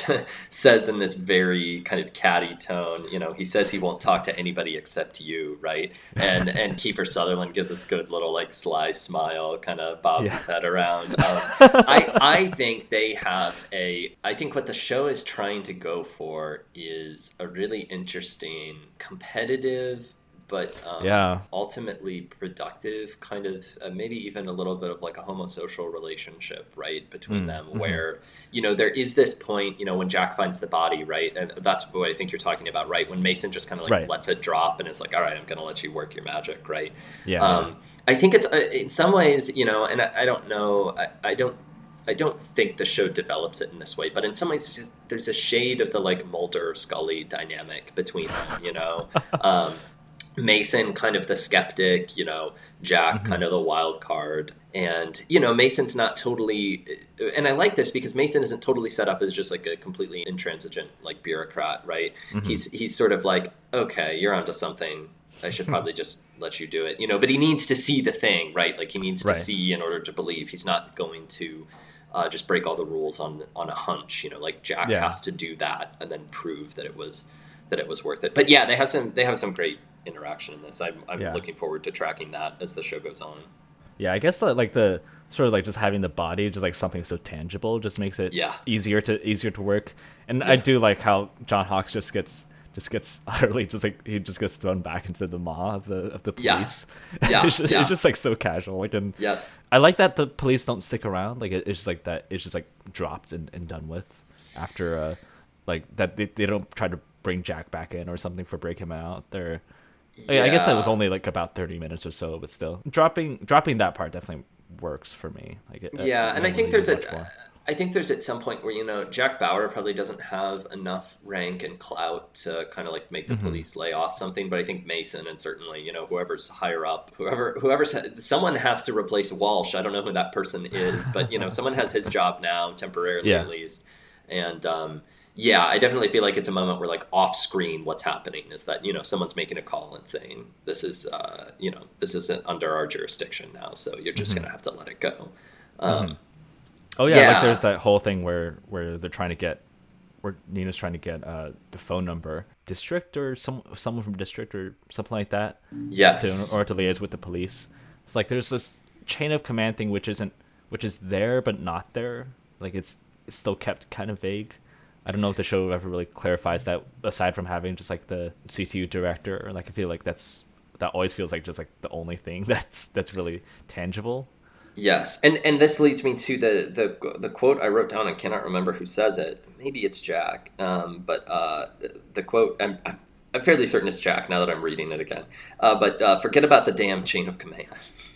says in this very kind of catty tone, you know, he says he won't talk to anybody except you, right? And and Kiefer Sutherland gives this good little like sly smile, kind of bobs Yeah. his head around. Um, I I think they have a. I think what the show is trying to go for is a really interesting, competitive, but um, Yeah. ultimately productive kind of uh, maybe even a little bit of like a homosocial relationship, right, between Mm, them, mhm. where, you know, there is this point, you know, when Jack finds the body, right, and that's what I think you're talking about, right, when Mason just kind of like Right. lets it drop and is like, all right, I'm gonna let you work your magic, right? Yeah. um I think it's uh, in some ways, you know, and I, I don't know, I, I don't I don't think the show develops it in this way, but in some ways, just, there's a shade of the like Mulder Scully dynamic between them. You know, um, Mason kind of the skeptic, you know, Jack mm-hmm. kind of the wild card. And, you know, Mason's not totally, and I like this because Mason isn't totally set up as just like a completely intransigent, like bureaucrat, right? Mm-hmm. He's, he's sort of like, okay, you're onto something. I should probably just let you do it, you know, but he needs to see the thing, right? Like he needs to right. see in order to believe. He's not going to uh, just break all the rules on, on a hunch, you know, like Jack yeah. has to do that and then prove that it was, that it was worth it. But yeah, they have some, they have some great interaction in this. I'm, I'm yeah. looking forward to tracking that as the show goes on. Yeah, I guess the, like the sort of like just having the body, just like something so tangible, just makes it yeah. easier to easier to work. And Yeah. I do like how John Hawkes just gets just gets utterly just like he just gets thrown back into the maw of the of the police. Yeah, yeah. it's, just, yeah. it's just like so casual. Like, and Yep. I like that the police don't stick around. Like it, it's just like that. It's just like dropped and, and done with after uh like that. They, they don't try to bring Jack back in or something for break him out. They're yeah. I guess it was only like about thirty minutes or so, but still dropping dropping that part definitely works for me. Like it, yeah, it and I think really there's much a, more. I think there's at some point where you know Jack Bauer probably doesn't have enough rank and clout to kind of like make the mm-hmm. police lay off something, but I think Mason and certainly you know whoever's higher up, whoever whoever's someone has to replace Walsh. I don't know who that person is, but you know someone has his job now temporarily yeah. at least, and um, yeah, I definitely feel like it's a moment where like off screen what's happening is that, you know, someone's making a call and saying, this is, uh, you know, this isn't under our jurisdiction now. So you're just mm-hmm. going to have to let it go. Um, mm-hmm. Oh yeah, yeah. Like there's that whole thing where, where they're trying to get, where Nina's trying to get uh, the phone number, district or some someone from district or something like that. Yes. To, in order to liaise with the police. It's like there's this chain of command thing which isn't, which is there but not there. Like it's, it's still kept kind of vague. I don't know if the show ever really clarifies that aside from having just like the C T U director, or like I feel like that's that always feels like just like the only thing that's that's really tangible. Yes, and and this leads me to the the the quote I wrote down. I cannot remember who says it. Maybe it's Jack. Um, but uh, the, the quote I'm, I'm I'm fairly certain it's Jack now that I'm reading it again. Uh, but uh, forget about the damn chain of command.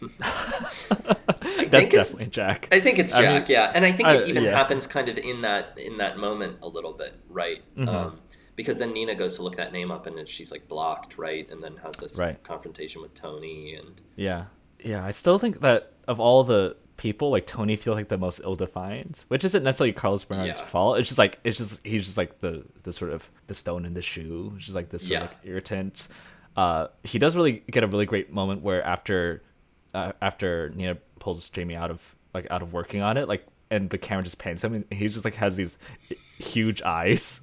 I That's think it's, definitely Jack. I think it's Jack, I mean, yeah, and I think I, it even yeah. happens kind of in that in that moment a little bit, right? Mm-hmm. Um, because then Nina goes to look that name up and she's like blocked, right? And then has this right. confrontation with Tony and yeah, yeah. I still think that of all the people, like Tony feels like the most ill-defined, which isn't necessarily Carlos Bernard's yeah. fault. It's just like it's just he's just like the the sort of the stone in the shoe, which is like this sort yeah. of like irritant. Uh, he does really get a really great moment where after uh, after Nina pulls Jamie out of like out of working on it, like, and the camera just pans him, and he just like has these huge eyes.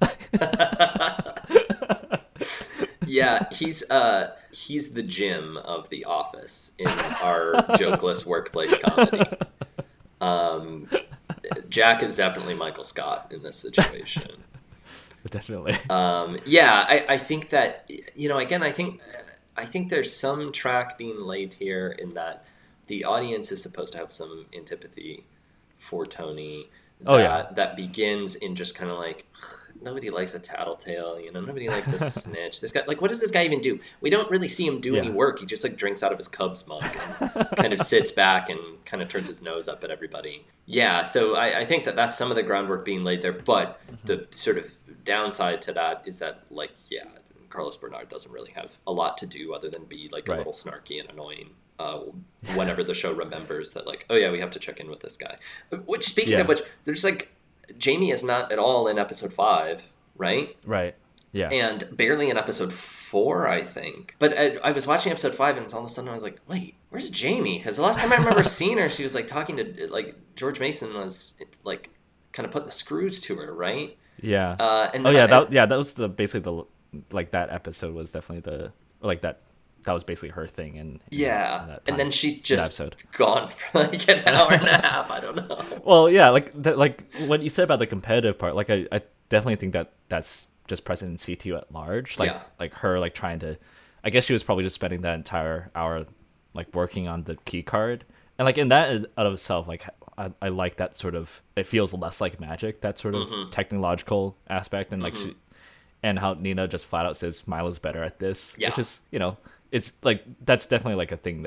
Yeah, he's uh he's the Jim of The Office in our jokeless workplace comedy. Um, Jack is definitely Michael Scott in this situation. Definitely. Um, yeah, I, I think that, you know, again, I think I think there's some track being laid here in that the audience is supposed to have some antipathy for Tony. That, oh yeah. That begins in just kind of like, nobody likes a tattletale, you know, nobody likes a snitch. This guy, like, what does this guy even do? We don't really see him do yeah. any work. He just like drinks out of his Cubs mug and kind of sits back and kind of turns his nose up at everybody. Yeah, so I, I think that that's some of the groundwork being laid there. But mm-hmm. the sort of downside to that is that, like, yeah, Carlos Bernard doesn't really have a lot to do other than be like right. a little snarky and annoying. Uh, whenever the show remembers that, like, oh yeah, we have to check in with this guy. Which, speaking yeah. of which, there's like, Jamie is not at all in episode five, right? Right. Yeah. And barely in episode four, I think. But I, I was watching episode five, and all of a sudden I was like, wait, where's Jamie? Because the last time I remember seeing her, she was like talking to, like, George Mason was like kind of putting the screws to her, right? Yeah. Uh, and oh yeah, I, that yeah that was the basically the like that episode was definitely the like that. That was basically her thing, and yeah, in and then she's just gone for like an hour and a half. I don't know. Well, yeah, like the, like what you said about the competitive part, like I, I definitely think that that's just present in C T U at large. Like yeah. like her like trying to, I guess she was probably just spending that entire hour like working on the key card, and like in that is out of itself, like I, I like that sort of, it feels less like magic, that sort of mm-hmm. technological aspect, and like mm-hmm. she, and how Nina just flat out says Milo's better at this, yeah. which is, you know. It's like that's definitely like a thing that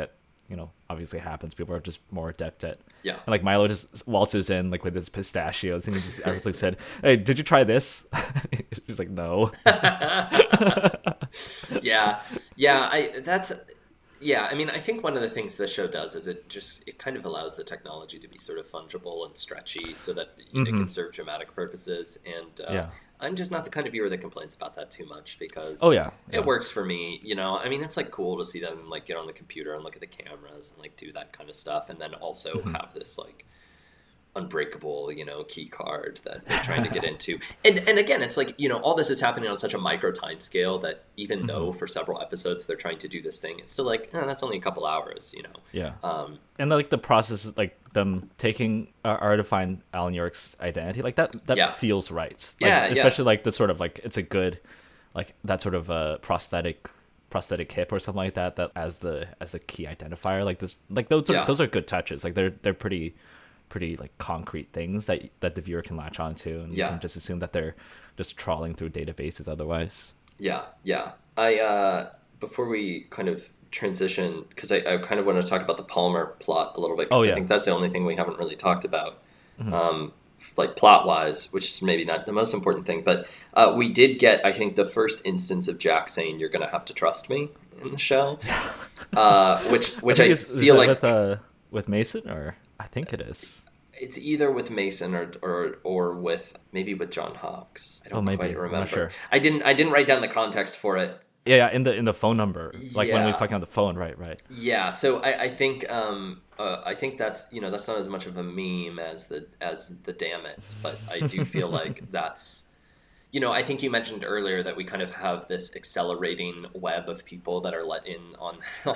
you know, obviously happens. People are just more adept at. Yeah. And like Milo just waltzes in like with his pistachios, and he just obviously said, "Hey, did you try this?" He's like, "No." yeah, yeah. I that's yeah. I mean, I think one of the things this show does is it just it kind of allows the technology to be sort of fungible and stretchy, so that mm-hmm. it can serve dramatic purposes. And uh, yeah. I'm just not the kind of viewer that complains about that too much because oh yeah, yeah, it works for me. You know, I mean, it's like cool to see them like get on the computer and look at the cameras and like do that kind of stuff, and then also mm-hmm. have this like unbreakable, you know, key card that they're trying to get into. And and again, it's like, you know, all this is happening on such a micro time scale that even mm-hmm. though for several episodes they're trying to do this thing, it's still like, oh, that's only a couple hours, you know. Yeah. Um, and like the process, like them taking uh, R to find Alan York's identity, like that that yeah. feels right. yeah, Like, yeah. especially like the sort of like it's a good like that sort of uh prosthetic prosthetic hip or something like that that as the as the key identifier, like this like those are yeah. those are good touches. Like they're they're pretty pretty like concrete things that that the viewer can latch onto and yeah. you can just assume that they're just trawling through databases otherwise. Yeah, yeah. I uh before we kind of transition, because I, I kind of want to talk about the Palmer plot a little bit, because oh, yeah. I think that's the only thing we haven't really talked about. Mm-hmm. Um like plot wise, which is maybe not the most important thing, but uh, we did get, I think, the first instance of Jack saying, "You're going to have to trust me" in the show, uh, which which I, I feel like with, uh, with Mason, or I think it is. It's either with Mason or or or with maybe with John Hawkes. I don't oh, maybe. quite remember. I'm not sure. I didn't I didn't write down the context for it. Yeah, yeah, in the in the phone number, like yeah. when he was talking on the phone, right, right. Yeah, so I, I think um uh, I think that's, you know, that's not as much of a meme as the as the damn it's, but I do feel like that's, you know, I think you mentioned earlier that we kind of have this accelerating web of people that are let in on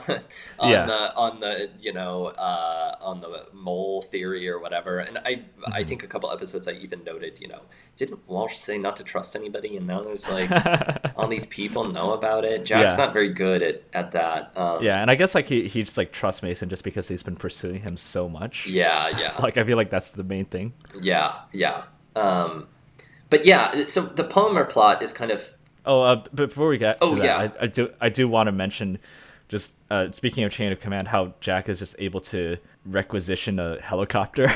on yeah. the on the you know uh, on the mole theory or whatever. And I mm-hmm. I think a couple episodes I even noted, you know, didn't Walsh say not to trust anybody, and now there's like all these people know about it. Jack's yeah. not very good at at that. Um, yeah, and I guess like he he just like trusts Mason just because he's been pursuing him so much. Yeah, yeah. Like I feel like that's the main thing. Yeah, yeah. Um, But yeah, so the Palmer plot is kind of. Oh, uh, before we get oh, to that, yeah. I, I do I do want to mention, just uh, speaking of chain of command, how Jack is just able to requisition a helicopter.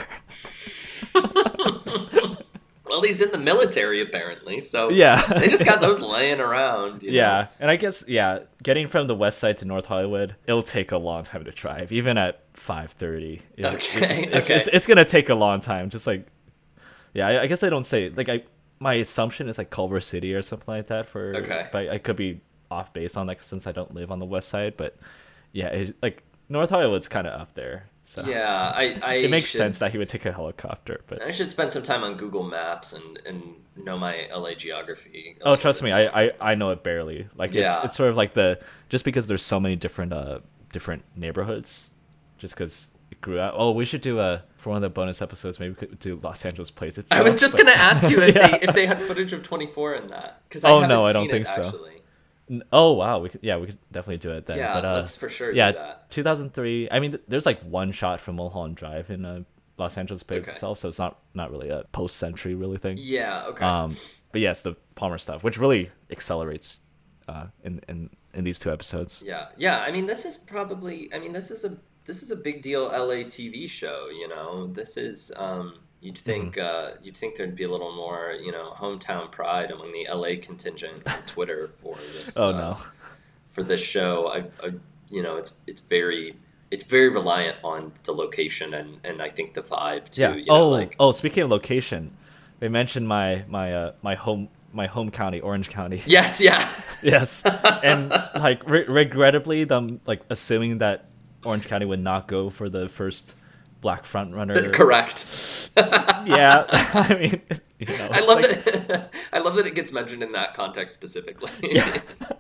Well, he's in the military apparently, so yeah, they just got those laying around. You yeah, know? And I guess yeah, getting from the west side to North Hollywood, it'll take a long time to drive, even at five thirty. Okay, it's, it's, okay. It's, it's gonna take a long time. Just like, yeah, I, I guess they don't say like I. My assumption is like Culver City or something like that for okay. But I could be off base on that since I don't live on the west side. But yeah, it, like North Hollywood's kind of up there. So yeah, I, I it makes should, sense that he would take a helicopter. But I should spend some time on Google Maps and, and know my L A geography. Oh, trust me, I, I, I know it barely. Like it's yeah. it's sort of like the just because there's so many different uh different neighborhoods, just because it grew out. Oh, we should do a. For one of the bonus episodes, maybe we could do Los Angeles Place itself. I was just but... gonna ask you if yeah. they if they had footage of twenty-four in that, because I oh haven't no, I seen don't think it, so. Actually. Oh wow, we could yeah we could definitely do it then. Yeah, but, uh, let's for sure yeah, do that. two thousand three. I mean, th- there's like one shot from Mulholland Drive in uh, Los Angeles Place okay. itself, so it's not not really a post-century really thing. Yeah. Okay. Um, but yes, the Palmer stuff, which really accelerates uh in in in these two episodes. Yeah, yeah. I mean, this is probably. I mean, this is a. This is a big deal L A T V show, you know. This is um, you'd think mm-hmm. uh, you'd think there'd be a little more, you know, hometown pride among the L A contingent on Twitter for this. oh uh, no, for this show, I, I, you know, it's it's very it's very reliant on the location and, and I think the vibe too. Yeah. You know, oh, like... oh. Speaking of location, they mentioned my my uh, my home my home county, Orange County. Yes. Yeah. yes, and like re- regrettably, them like assuming that Orange County would not go for the first black front runner. Correct. yeah, I mean, you know, I love like... that. I love that it gets mentioned in that context specifically. yeah.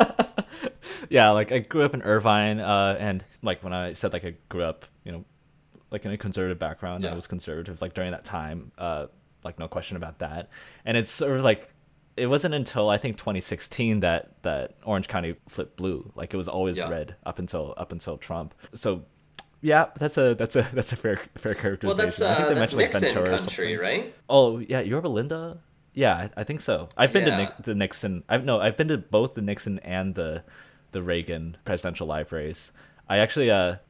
yeah, like I grew up in Irvine, uh, and like when I said like I grew up, you know, like in a conservative background, yeah. I was conservative like during that time, uh, like no question about that. And it's sort of like. It wasn't until I think twenty sixteen that, that Orange County flipped blue. Like it was always yeah. red up until up until Trump. So, yeah, that's a that's a that's a fair fair characterization. Well, that's uh, I think they that's mentioned, Nixon like, country, right? Oh yeah, Yorba Linda. Yeah, I, I think so. I've been yeah. to Nick, the Nixon. I've no, I've been to both the Nixon and the the Reagan presidential libraries. I actually uh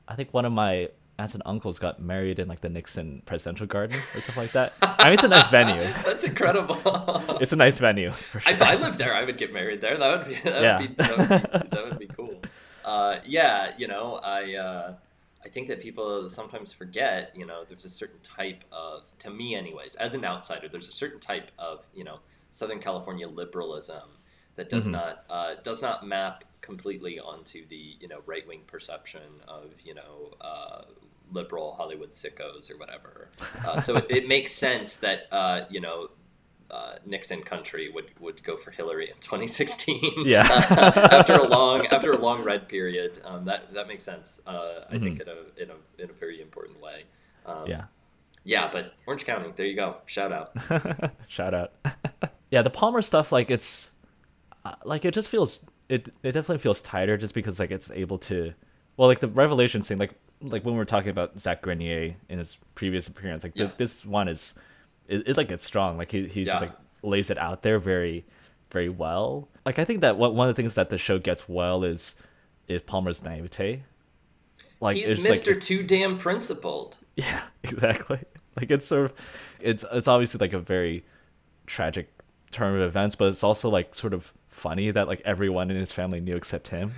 I think one of my aunts and uncles got married in like the Nixon presidential garden or something like that. I mean, it's a nice venue. That's incredible. It's a nice venue for sure. If I lived there, I would get married there. That would be that Yeah. would be that would be, that would be cool. Uh, yeah, you know, I uh, I think that people sometimes forget. You know, there's a certain type of, to me, anyways, as an outsider, there's a certain type of, you know, Southern California liberalism that does Mhm. not uh, does not map completely onto the, you know, right wing perception of, you know, uh, liberal Hollywood sickos or whatever. Uh, so it, it makes sense that uh, you know. Uh, Nixon country would, would go for Hillary in twenty sixteen. Yeah. uh, after a long after a long red period, um, that that makes sense. Uh, I Mhm. think in a in a in a very important way. Um, Yeah. yeah, but Orange County, there you go. Shout out. Shout out. Yeah, the Palmer stuff, like it's, uh, like it just feels it. It definitely feels tighter, just because like it's able to, well, like the revelation scene, like like when we were talking about Zach Grenier in his previous appearance, like Yeah. the, this one is, it, it like it's strong. Like he he Yeah. just like lays it out there very, very well. Like I think that what one of the things that the show gets well is, is Palmer's naivete. Like He's it's Mister like, Too Damn Principled. yeah, exactly. Like it's sort of, it's it's obviously like a very tragic turn of events, but it's also like sort of funny that like everyone in his family knew except him.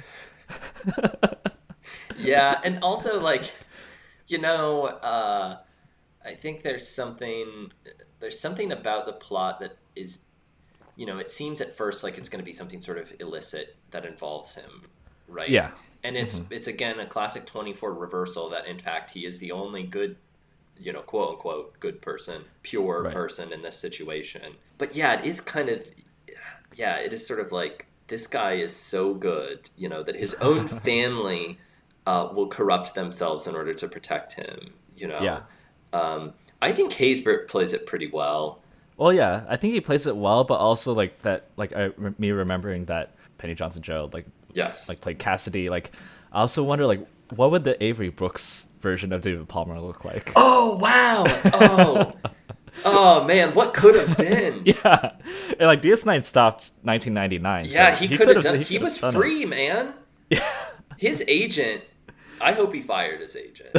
Yeah, and also like, you know, uh, I think there's something there's something about the plot that is, you know, it seems at first like it's going to be something sort of illicit that involves him, right? Yeah. And it's it's again a classic twenty-four reversal that in fact he is the only good, you know, quote unquote good person, pure Right. person in this situation. But yeah, it is kind of, yeah, it is sort of like this guy is so good, you know, that his own family uh, will corrupt themselves in order to protect him, you know. Yeah. Um, I think Haysbert plays it pretty well. Well, yeah, I think he plays it well, but also like that, like I, me remembering that Penny Johnson Joe like Yes. like played Cassidy. Like I also wonder like what would the Avery Brooks version of David Palmer look like? Oh wow! Oh, oh man, what could have been? Yeah, and like D S nine stopped nineteen ninety-nine. Yeah, so he, could have could've- done. He, could've was done it. free, man. Yeah. His agent. I hope he fired his agent.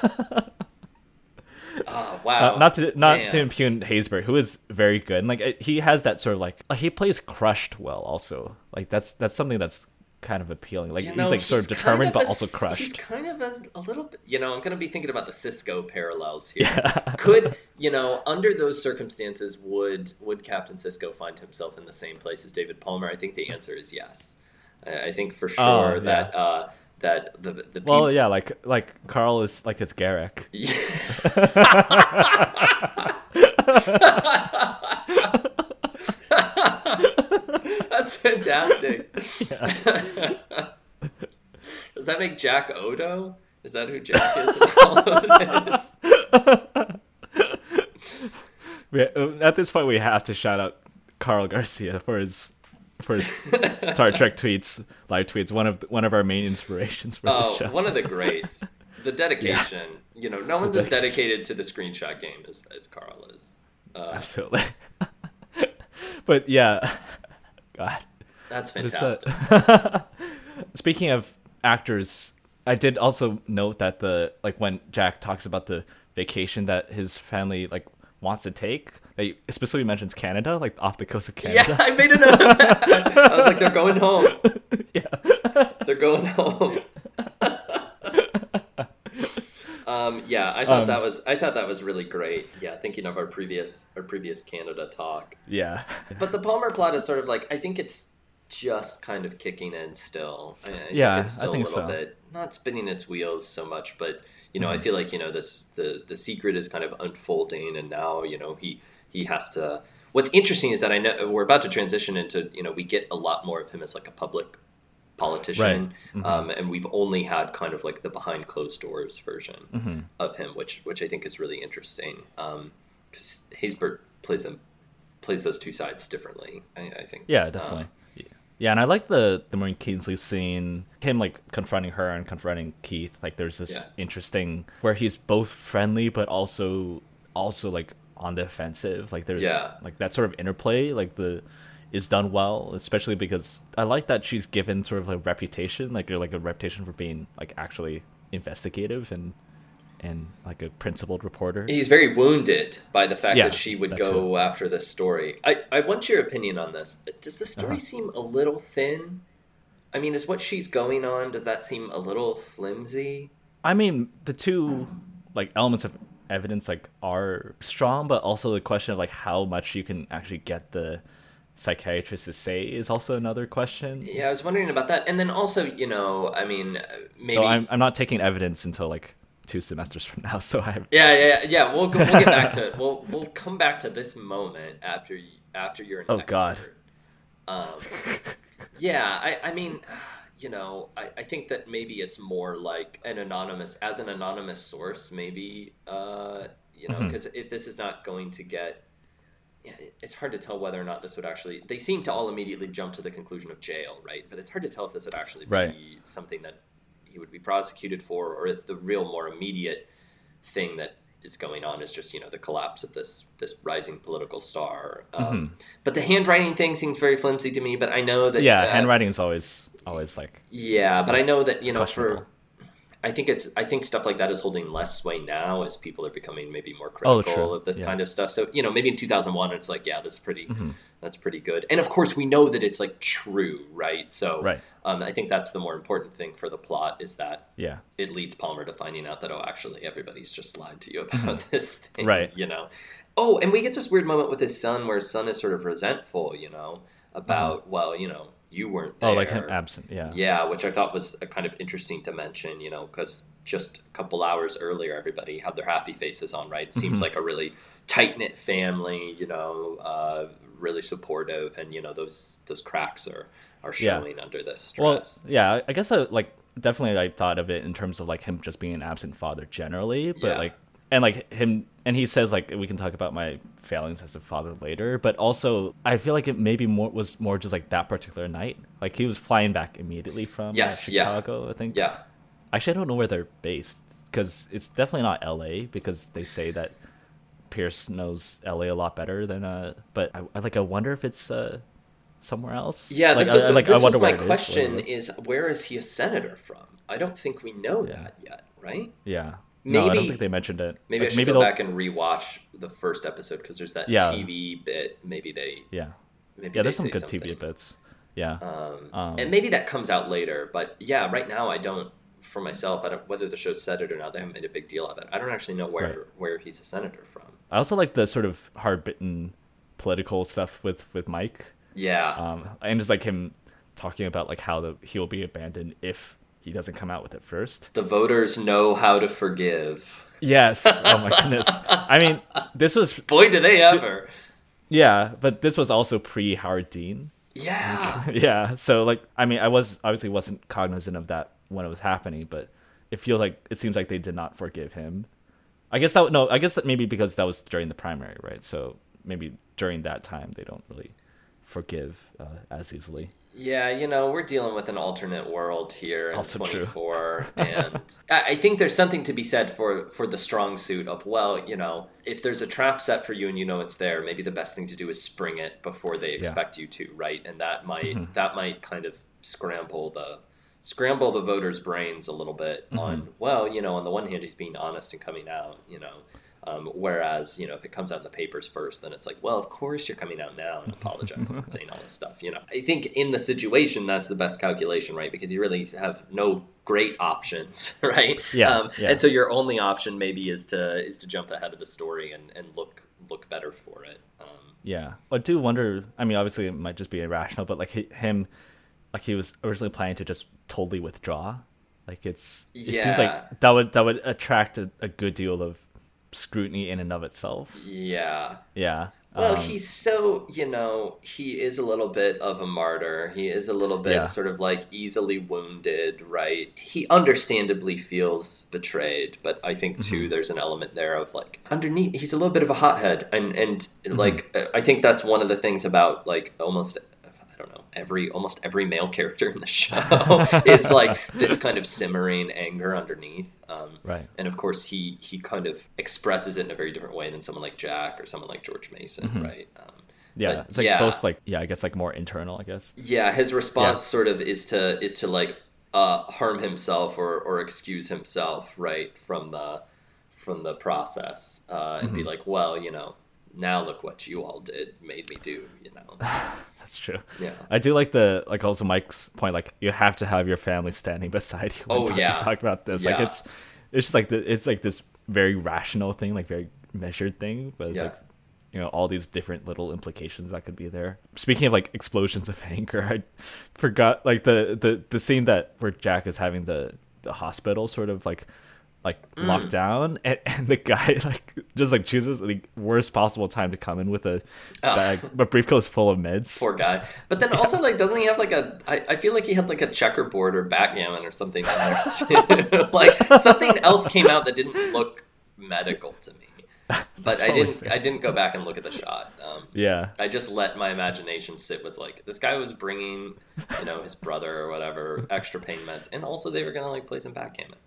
Oh wow! Uh, not to not Man. to impugn Haysbert, who is very good, and like uh, he has that sort of like, like he plays crushed well. Also, like that's that's something that's kind of appealing. Like You he's know, like sort of kind determined, of but a also s- crushed. He's kind of a, a little bit. You know, I'm going to be thinking about the Cisco parallels here. Yeah. Could you know, under those circumstances, would would Captain Cisco find himself in the same place as David Palmer? I think the answer is yes. I, I think for Oh, sure yeah. that uh, that the the Well, peop- yeah, like like Carl is like his Garrick. That's fantastic. Yeah. Does that make Jack Odo? Is that who Jack is in all of this? We, at this point, we have to shout out Carl Garcia for his for his Star Trek tweets, live tweets. One of one of our main inspirations for this Oh, show. one of the greats. The dedication. You know, no one's as dedication. dedicated to the screenshot game as, as Carl is. Uh, Absolutely. But yeah, God. that's What is fantastic. that? Speaking of actors, I did also note that the like when Jack talks about the vacation that his family like wants to take, they specifically mentions Canada, like off the coast of Yeah, Canada. I made a note of that. I was like, they're going home. Yeah. They're going home. um, yeah, I thought Um, that was I thought that was really great. Yeah, thinking of our previous our previous Canada talk. Yeah. But the Palmer plot is sort of like, I think it's just kind of kicking in still. I, I Yeah, think it's I still think a little so. bit not spinning its wheels so much, but you know, I Mhm. feel like, you know, this the the secret is kind of unfolding, and now, you know, he he has to. What's interesting is that I know we're about to transition into, you know, we get a lot more of him as like a public politician, Right. Mhm. um, and we've only had kind of like the behind closed doors version Mhm. of him, which which I think is really interesting. Because Haysbert plays them plays those two sides differently. I, I think. Yeah, definitely. Um, yeah. yeah, and I like the the Maureen Kingsley scene, him like confronting her and confronting Keith. Like there's this Yeah. interesting where he's both friendly but also also like on the offensive. Like there's Yeah. like that sort of interplay like the is done well, especially because I like that she's given sort of a reputation, like or like a reputation for being like actually investigative and and like a principled reporter. He's very wounded by the fact Yeah, that she would that go too. after this story. I, I want your opinion on this. Does the story Uh-huh. seem a little thin? I mean, is what she's going on, does that seem a little flimsy? I mean, the two like elements of evidence like are strong, but also the question of like how much you can actually get the psychiatrist to say is also another question. Yeah, I was wondering about that. And then also, you know, I mean, uh, maybe... So I'm I'm not taking evidence until like two semesters from now. So I Yeah, yeah, yeah. We'll go, we'll get back to it. We'll we'll come back to this moment after you, after you're an Oh, expert. God. Um, yeah, I I mean, you know, I, I think that maybe it's more like an anonymous as an anonymous source, maybe. Uh, you know, Mhm. because if this is not going to get, yeah, it- it's hard to tell whether or not this would actually. They seem to all immediately jump to the conclusion of jail, right? But it's hard to tell if this would actually be Right. something that he would be prosecuted for, or if the real, more immediate thing that is going on is just, you know, the collapse of this this rising political star. Um, Mhm. But the handwriting thing seems very flimsy to me. But I know that yeah, uh, handwriting is always always like yeah, but I know that, you know, questionable. for I think it's I think stuff like that is holding less sway now as people are becoming maybe more Oh, critical true. of this Yeah. kind of stuff. So, you know, maybe in two thousand one it's like, yeah, that's pretty Mhm. that's pretty good. And of course we know that it's like true, right? So Right. um, I think that's the more important thing for the plot is that Yeah. it leads Palmer to finding out that, oh, actually everybody's just lied to you about this thing, Mm-hmm. Right. you know? Oh, and we get this weird moment with his son where his son is sort of resentful, you know, about, well, you know, you weren't there. Oh, like him absent. Yeah. Yeah, which I thought was a kind of interesting to mention, you know, because just a couple hours earlier, everybody had their happy faces on, right? It seems Mhm. like a really tight knit family, you know, uh, really supportive, and you know those those cracks are are Yeah. showing under this Well, stress. yeah, I- I guess I like definitely I thought of it in terms of like him just being an absent father generally, but Yeah. like and like him and he says like we can talk about my failings as a father later, but also I feel like it maybe more was more just like that particular night. Like he was flying back immediately from uh, Yes, yeah. Chicago, I think. Yeah, Actually, I don't know where they're based because it's definitely not L A because they say that Pierce knows L A a lot better than uh. But I, I like I wonder if it's uh somewhere else. yeah. Like, This I- was I, like this I was wonder my where it is, question: whatever. is where is he a senator from? I don't think we know Yeah. that yet, right? Yeah. No, I Maybe- don't think they mentioned it. Maybe Like, I should go they'll- back and rewatch the first episode because there's that Yeah. T V bit. Maybe they Yeah. maybe Yeah, they there's some say good T V something. bits. Yeah. Um, Um, and maybe that comes out later, but yeah, right now I don't. For myself, I don't whether the shoow's said it or not. They haven't made a big deal of it. I don't actually know where Right. where he's a senator from. I also like the sort of hard-bitten political stuff with with Mike. Yeah, Um, and just like him talking about like how the he'll be abandoned if he doesn't come out with it first. the voters know how to forgive. Yes. Oh my goodness. I mean, this was Boy, do they ever! yeah, but this was also pre Howard Dean. Yeah, Yeah. So like, I mean, I was obviously wasn't cognizant of that when it was happening, but it feels like it seems like they did not forgive him. I guess that no, I guess that maybe because that was during the primary, right? So maybe during that time they don't really forgive uh, as easily. yeah. You know, we're dealing with an alternate world here in Also true. twenty-four, and I I think there's something to be said for for the strong suit of, well, you know, if there's a trap set for you and you know it's there, maybe the best thing to do is spring it before they expect you to, right? And that might Mhm. that might kind of scramble the scramble the voters' brains a little bit Mhm. on, well, you know, on the one hand he's being honest and coming out, you know. Um, whereas, you know, if it comes out in the papers first, then it's like, well, of course you're coming out now and apologizing and saying all this stuff. You know, I think in the situation, that's the best calculation, right? Because you really have no great options, right? Yeah, Um, yeah. And so your only option maybe is to is to jump ahead of the story and, and look look better for it. Um, Yeah. I do wonder. I mean, obviously it might just be irrational, but like he, him, like he was originally planning to just totally withdraw. Like it's it Yeah. seems like that would that would attract a, a good deal of scrutiny in and of itself. yeah. Yeah. Well, Um, he's so, you know, he is a little bit of a martyr. He is a little bit Yeah. sort of like easily wounded, right? He understandably feels betrayed, but I think too Mm-hmm. there's an element there of like underneath he's a little bit of a hothead, and and Mm-hmm. like I think that's one of the things about like almost I don't know, every almost every male character in the show is like this kind of simmering anger underneath. Um, Right. and of course, he he kind of expresses it in a very different way than someone like Jack or someone like George Mason, right? Um, Yeah. but It's like yeah. both like yeah, I guess like more internal, I guess. yeah, his response Yeah. sort of is to is to like uh, harm himself or or excuse himself, right, from the from the process, uh, and mm-hmm. be like, well, you know, now look what you all did, made me do, you know. That's true. Yeah. I do like the, like also Mike's point, like you have to have your family standing beside you when oh, talk, yeah. you talk about this. Yeah. Like it's, it's just like, the, it's like this very rational thing, like very measured thing, but it's yeah. like, you know, all these different little implications that could be there. Speaking of like explosions of anger, I forgot like the, the, the scene that where Jack is having the, the hospital sort of like, like mm. locked down, and, and the guy like just like chooses the worst possible time to come in with a oh. bag, a briefcase full of meds. Poor guy. But then also like, doesn't he have like a? I, I feel like he had like a checkerboard or backgammon or something. Like something else came out that didn't look medical to me. But I didn't. Fair. I didn't go back and look at the shot. Um, yeah. I just let my imagination sit with like this guy was bringing, you know, his brother or whatever extra pain meds, and also they were gonna like play some backgammon.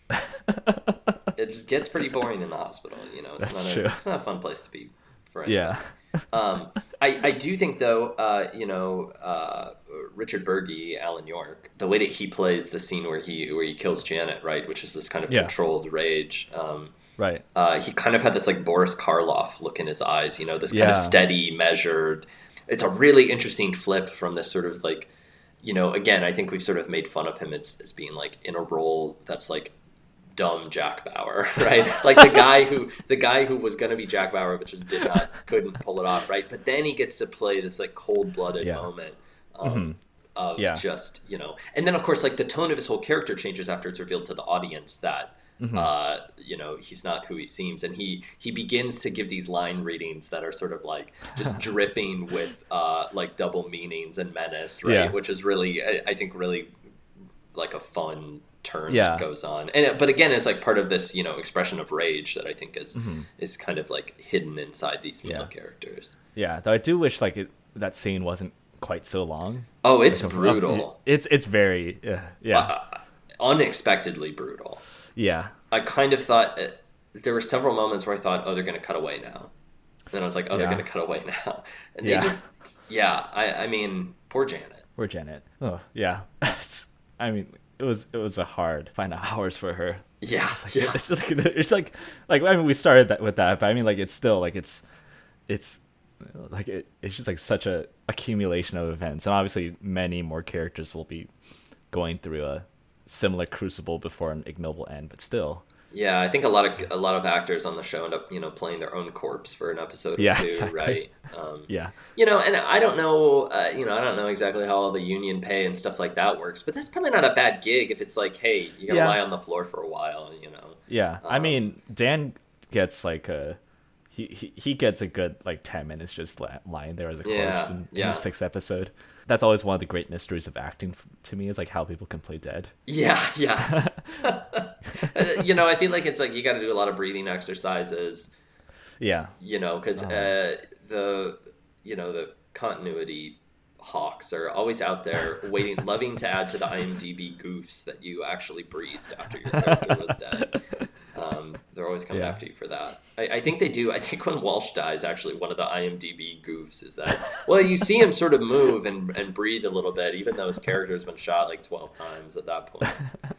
It gets pretty boring in the hospital, you know. It's That's not a, true. It's not a fun place to be for anyone. Yeah. um, I, I do think though, uh, you know, uh, Richard Burgi, Alan York, the way that he plays the scene where he where he kills Janet, right, which is this kind of yeah. controlled rage. Um, right. Uh, he kind of had this like Boris Karloff look in his eyes, you know, this kind yeah. of steady, measured. It's a really interesting flip from this sort of like, you know, again, I think we've sort of made fun of him as, as being like in a role that's like dumb Jack Bauer, right? Like the guy who the guy who was going to be Jack Bauer but just did not couldn't pull it off, right? But then he gets to play this like cold-blooded yeah. moment um, mm-hmm. of yeah. just, you know. And then of course like the tone of his whole character changes after it's revealed to the audience that mm-hmm. uh, you know, he's not who he seems, and he he begins to give these line readings that are sort of like just dripping with uh, like double meanings and menace, right? Yeah. Which is really I, I think really like a fun turn yeah. that goes on, and it, but again it's like part of this, you know, expression of rage that I think is mm-hmm. is kind of like hidden inside these male yeah. characters. Yeah, though I do wish like it, that scene wasn't quite so long. Oh, it's like, brutal. It's it's very uh, yeah uh, unexpectedly brutal. Yeah, I kind of thought it, there were several moments where I thought, oh, they're going to cut away now, and I was like, oh, yeah. they're going to cut away now, and yeah. they just yeah. I I mean, poor Janet. Poor Janet. Oh yeah. I mean. It was it was a hard final hours for her. Yeah, it's like, yeah. It's just like it's like like I mean we started that with that, but I mean like it's still like it's it's like it, it's just like such a accumulation of events, and obviously many more characters will be going through a similar crucible before an ignoble end, but still. Yeah, I think a lot of a lot of actors on the show end up, you know, playing their own corpse for an episode or yeah, two, exactly. right? Um, yeah. You know, and I don't know, uh, you know, I don't know exactly how all the union pay and stuff like that works, but that's probably not a bad gig if it's like, hey, you gotta yeah. lie on the floor for a while, you know. Yeah, um, I mean, Dan gets like a he, he he gets a good like ten minutes just lying there as a corpse yeah, in, yeah. in the sixth episode. That's always one of the great mysteries of acting to me, is like how people can play dead. Yeah, yeah. You know, I feel like it's like you got to do a lot of breathing exercises. Yeah. You know, because uh-huh. uh, the, you know, the continuity hawks are always out there waiting, loving to add to the IMDb goofs that you actually breathed after your character was dead. Um, they're always coming yeah. after you for that. I, I think they do. I think when Walsh dies, actually, one of the IMDb goofs is that, well, you see him sort of move and, and breathe a little bit, even though his character has been shot like twelve times at that point.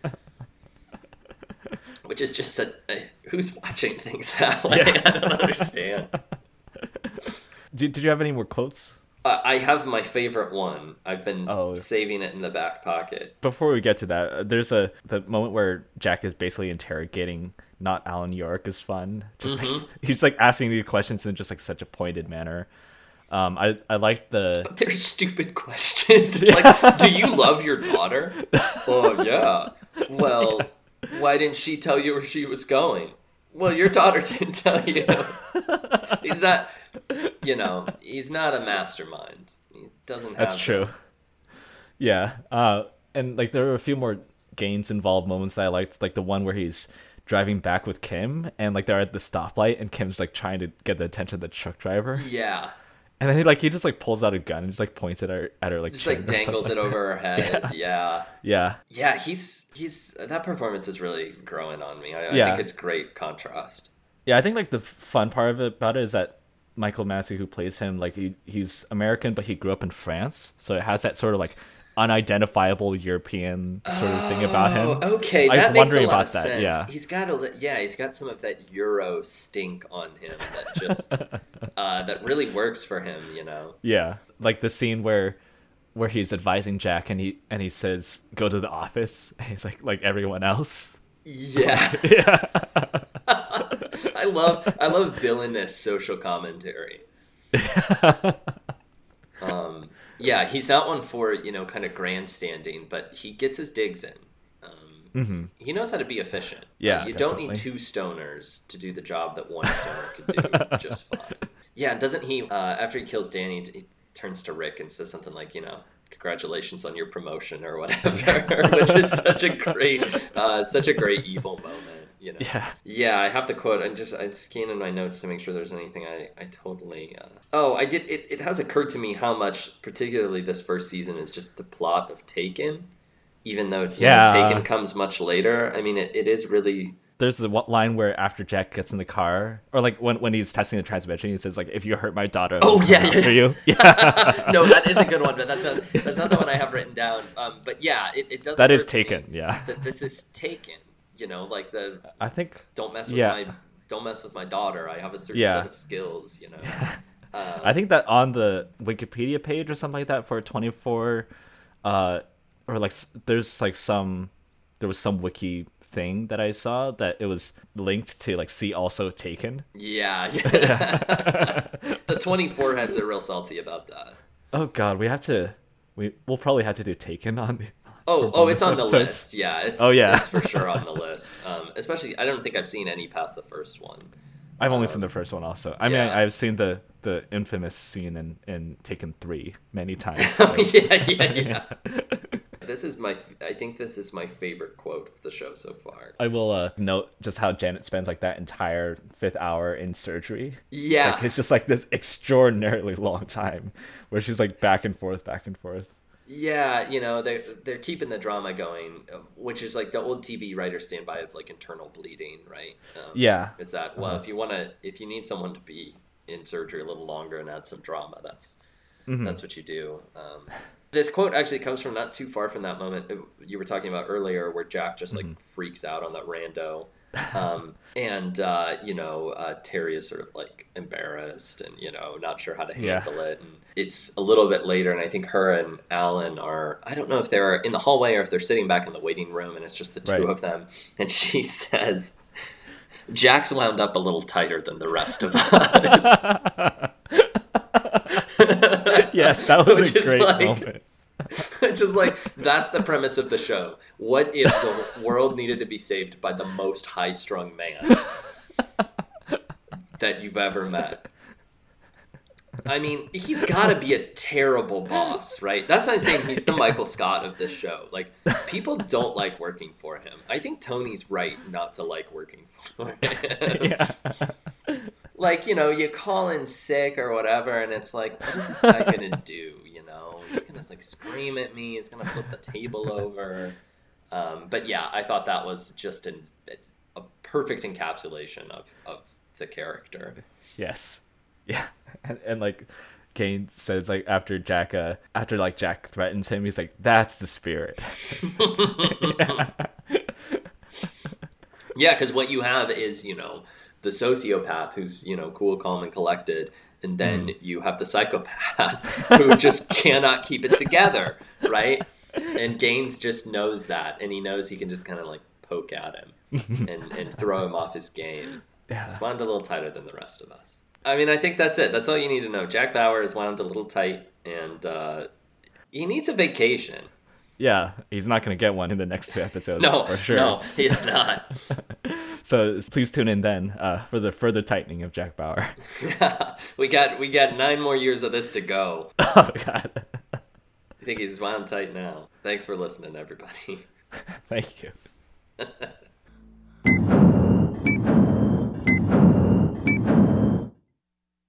Which is just a, who's watching things that way? Yeah. I don't understand. Did, did you have any more quotes? Uh, I have my favorite one. I've been oh. saving it in the back pocket. Before we get to that, there's a the moment where Jack is basically interrogating not Alan York is fun. Just mm-hmm. like, he's like asking these questions in just like such a pointed manner. Um, I I liked the. But they're stupid questions. It's like, do you love your daughter? Oh yeah. Well, why didn't she tell you where she was going? Well, your daughter didn't tell you. He's not, you know, he's not a mastermind. He doesn't have. That's true. That. Yeah. Uh, and like there were a few more Gaines involved moments that I liked, like the one where he's driving back with Kim and like they're at the stoplight and Kim's like trying to get the attention of the truck driver. Yeah. And then he like he just like pulls out a gun and just like points it at her, at her like just like dangles it over her head. Yeah. Yeah. Yeah, he's he's that performance is really growing on me. I, yeah. I think it's great contrast. Yeah, I think like the fun part of it about it is that Michael Massey, who plays him, like he he's American but he grew up in France, so it has that sort of like unidentifiable European sort of thing about him. Oh, okay, I was that makes wondering a lot about of that. sense. Yeah. He's got a li- yeah, he's got some of that Euro stink on him that just uh, that really works for him, you know. Yeah, like the scene where where he's advising Jack and he and he says go to the office. And he's like like everyone else. Yeah. Yeah. I love I love villainous social commentary. um, yeah, he's not one for, you know, kind of grandstanding, but he gets his digs in. Um, mm-hmm. He knows how to be efficient. Yeah, Uh, you definitely. don't need two stoners to do the job that one stoner could do just fine. Yeah, doesn't he, uh, after he kills Danny, he turns to Rick and says something like, you know, congratulations on your promotion or whatever, which is such a great, uh, such a great evil moment. You know? Yeah. Yeah, I have the quote. I'm just I'm scanning my notes to make sure there's anything I, I totally... Uh... Oh, I did... It, it has occurred to me how much, particularly this first season, is just the plot of Taken. Even though you Yeah. know, Taken comes much later. I mean, it, it is really... There's the one line where after Jack gets in the car, or like when, when he's testing the transmission, he says like, "If you hurt my daughter, Oh, I'll come yeah, yeah, after you." Yeah. No, that is a good one, but that's not, that's not the one I have written down. Um, but yeah, it, it does... That is occur to me Taken, yeah. That this is Taken. You know, like the... I think Don't mess with Yeah. my... Don't mess with my daughter. I have a certain Yeah. set of skills, you know. Um, I think that on the Wikipedia page or something like that for twenty-four, uh, or like s- there's like some, there was some wiki thing that I saw that it was linked to like see also Taken. Yeah, yeah. The twenty-four heads are real salty about that. Oh God, we have to, we we'll probably have to do Taken on the. Oh, for oh, it's on the episodes. list. Yeah, it's Oh, yeah. it's for sure on the list. Um, especially, I don't think I've seen any past the first one. I've only Um, seen the first one also. I mean, yeah. I, I've seen the the infamous scene in in Taken three many times. Oh, yeah, yeah, yeah. This is my. I think this is my favorite quote of the show so far. I will uh, note just how Janet spends like that entire fifth hour in surgery. Yeah, Like, it's just like this extraordinarily long time where she's like back and forth, back and forth. yeah. You know, they're they're keeping the drama going, uh, which is like the old T V writer standby of like internal bleeding, right? Um, Yeah. Is that well? Uh-huh. If you want to, if you need someone to be in surgery a little longer and add some drama, that's Mhm. that's what you do. Um, this quote actually comes from not too far from that moment you were talking about earlier, where Jack just like Mhm. freaks out on that rando, um, and uh, you know uh, Terry is sort of like embarrassed and you know not sure how to Yeah. handle it. And it's a little bit later, and I think her and Alan are I don't know if they're in the hallway or if they're sitting back in the waiting room, and it's just the two Right. of them. And she says, "Jack's wound up a little tighter than the rest of us." Yes, that was Which a is great like- moment. Which is like, that's the premise of the show. What if the world needed to be saved by the most high-strung man that you've ever met? I mean, he's got to be a terrible boss, right? That's why I'm saying he's the Michael Scott of this show. Like, people don't like working for him. I think Tony's right not to like working for him. Yeah. Like, you know, you call in sick or whatever, and it's like, what is this guy gonna do? You know, he's gonna like scream at me. He's gonna flip the table over. Um, but yeah, I thought that was just an, a perfect encapsulation of, of the character. Yes. Yeah. And, and like Kane says like after Jack uh after like Jack threatens him, he's like, "That's the spirit." Yeah. Yeah, because what you have is, you know, the sociopath who's, you know, cool, calm, and collected. And then you have the psychopath who just cannot keep it together, right? And Gaines just knows that. And he knows he can just kind of like poke at him and, and throw him off his game. Yeah. He's wound a little tighter than the rest of us. I mean, I think that's it. That's all you need to know. Jack Bauer is wound a little tight, and uh, he needs a vacation. Yeah, he's not going to get one in the next two episodes. No, for sure. no, he is not. So please tune in then uh, for the further tightening of Jack Bauer. we got we got nine more years of this to go. Oh God. I think he's wound tight now. Thanks for listening, everybody. Thank you.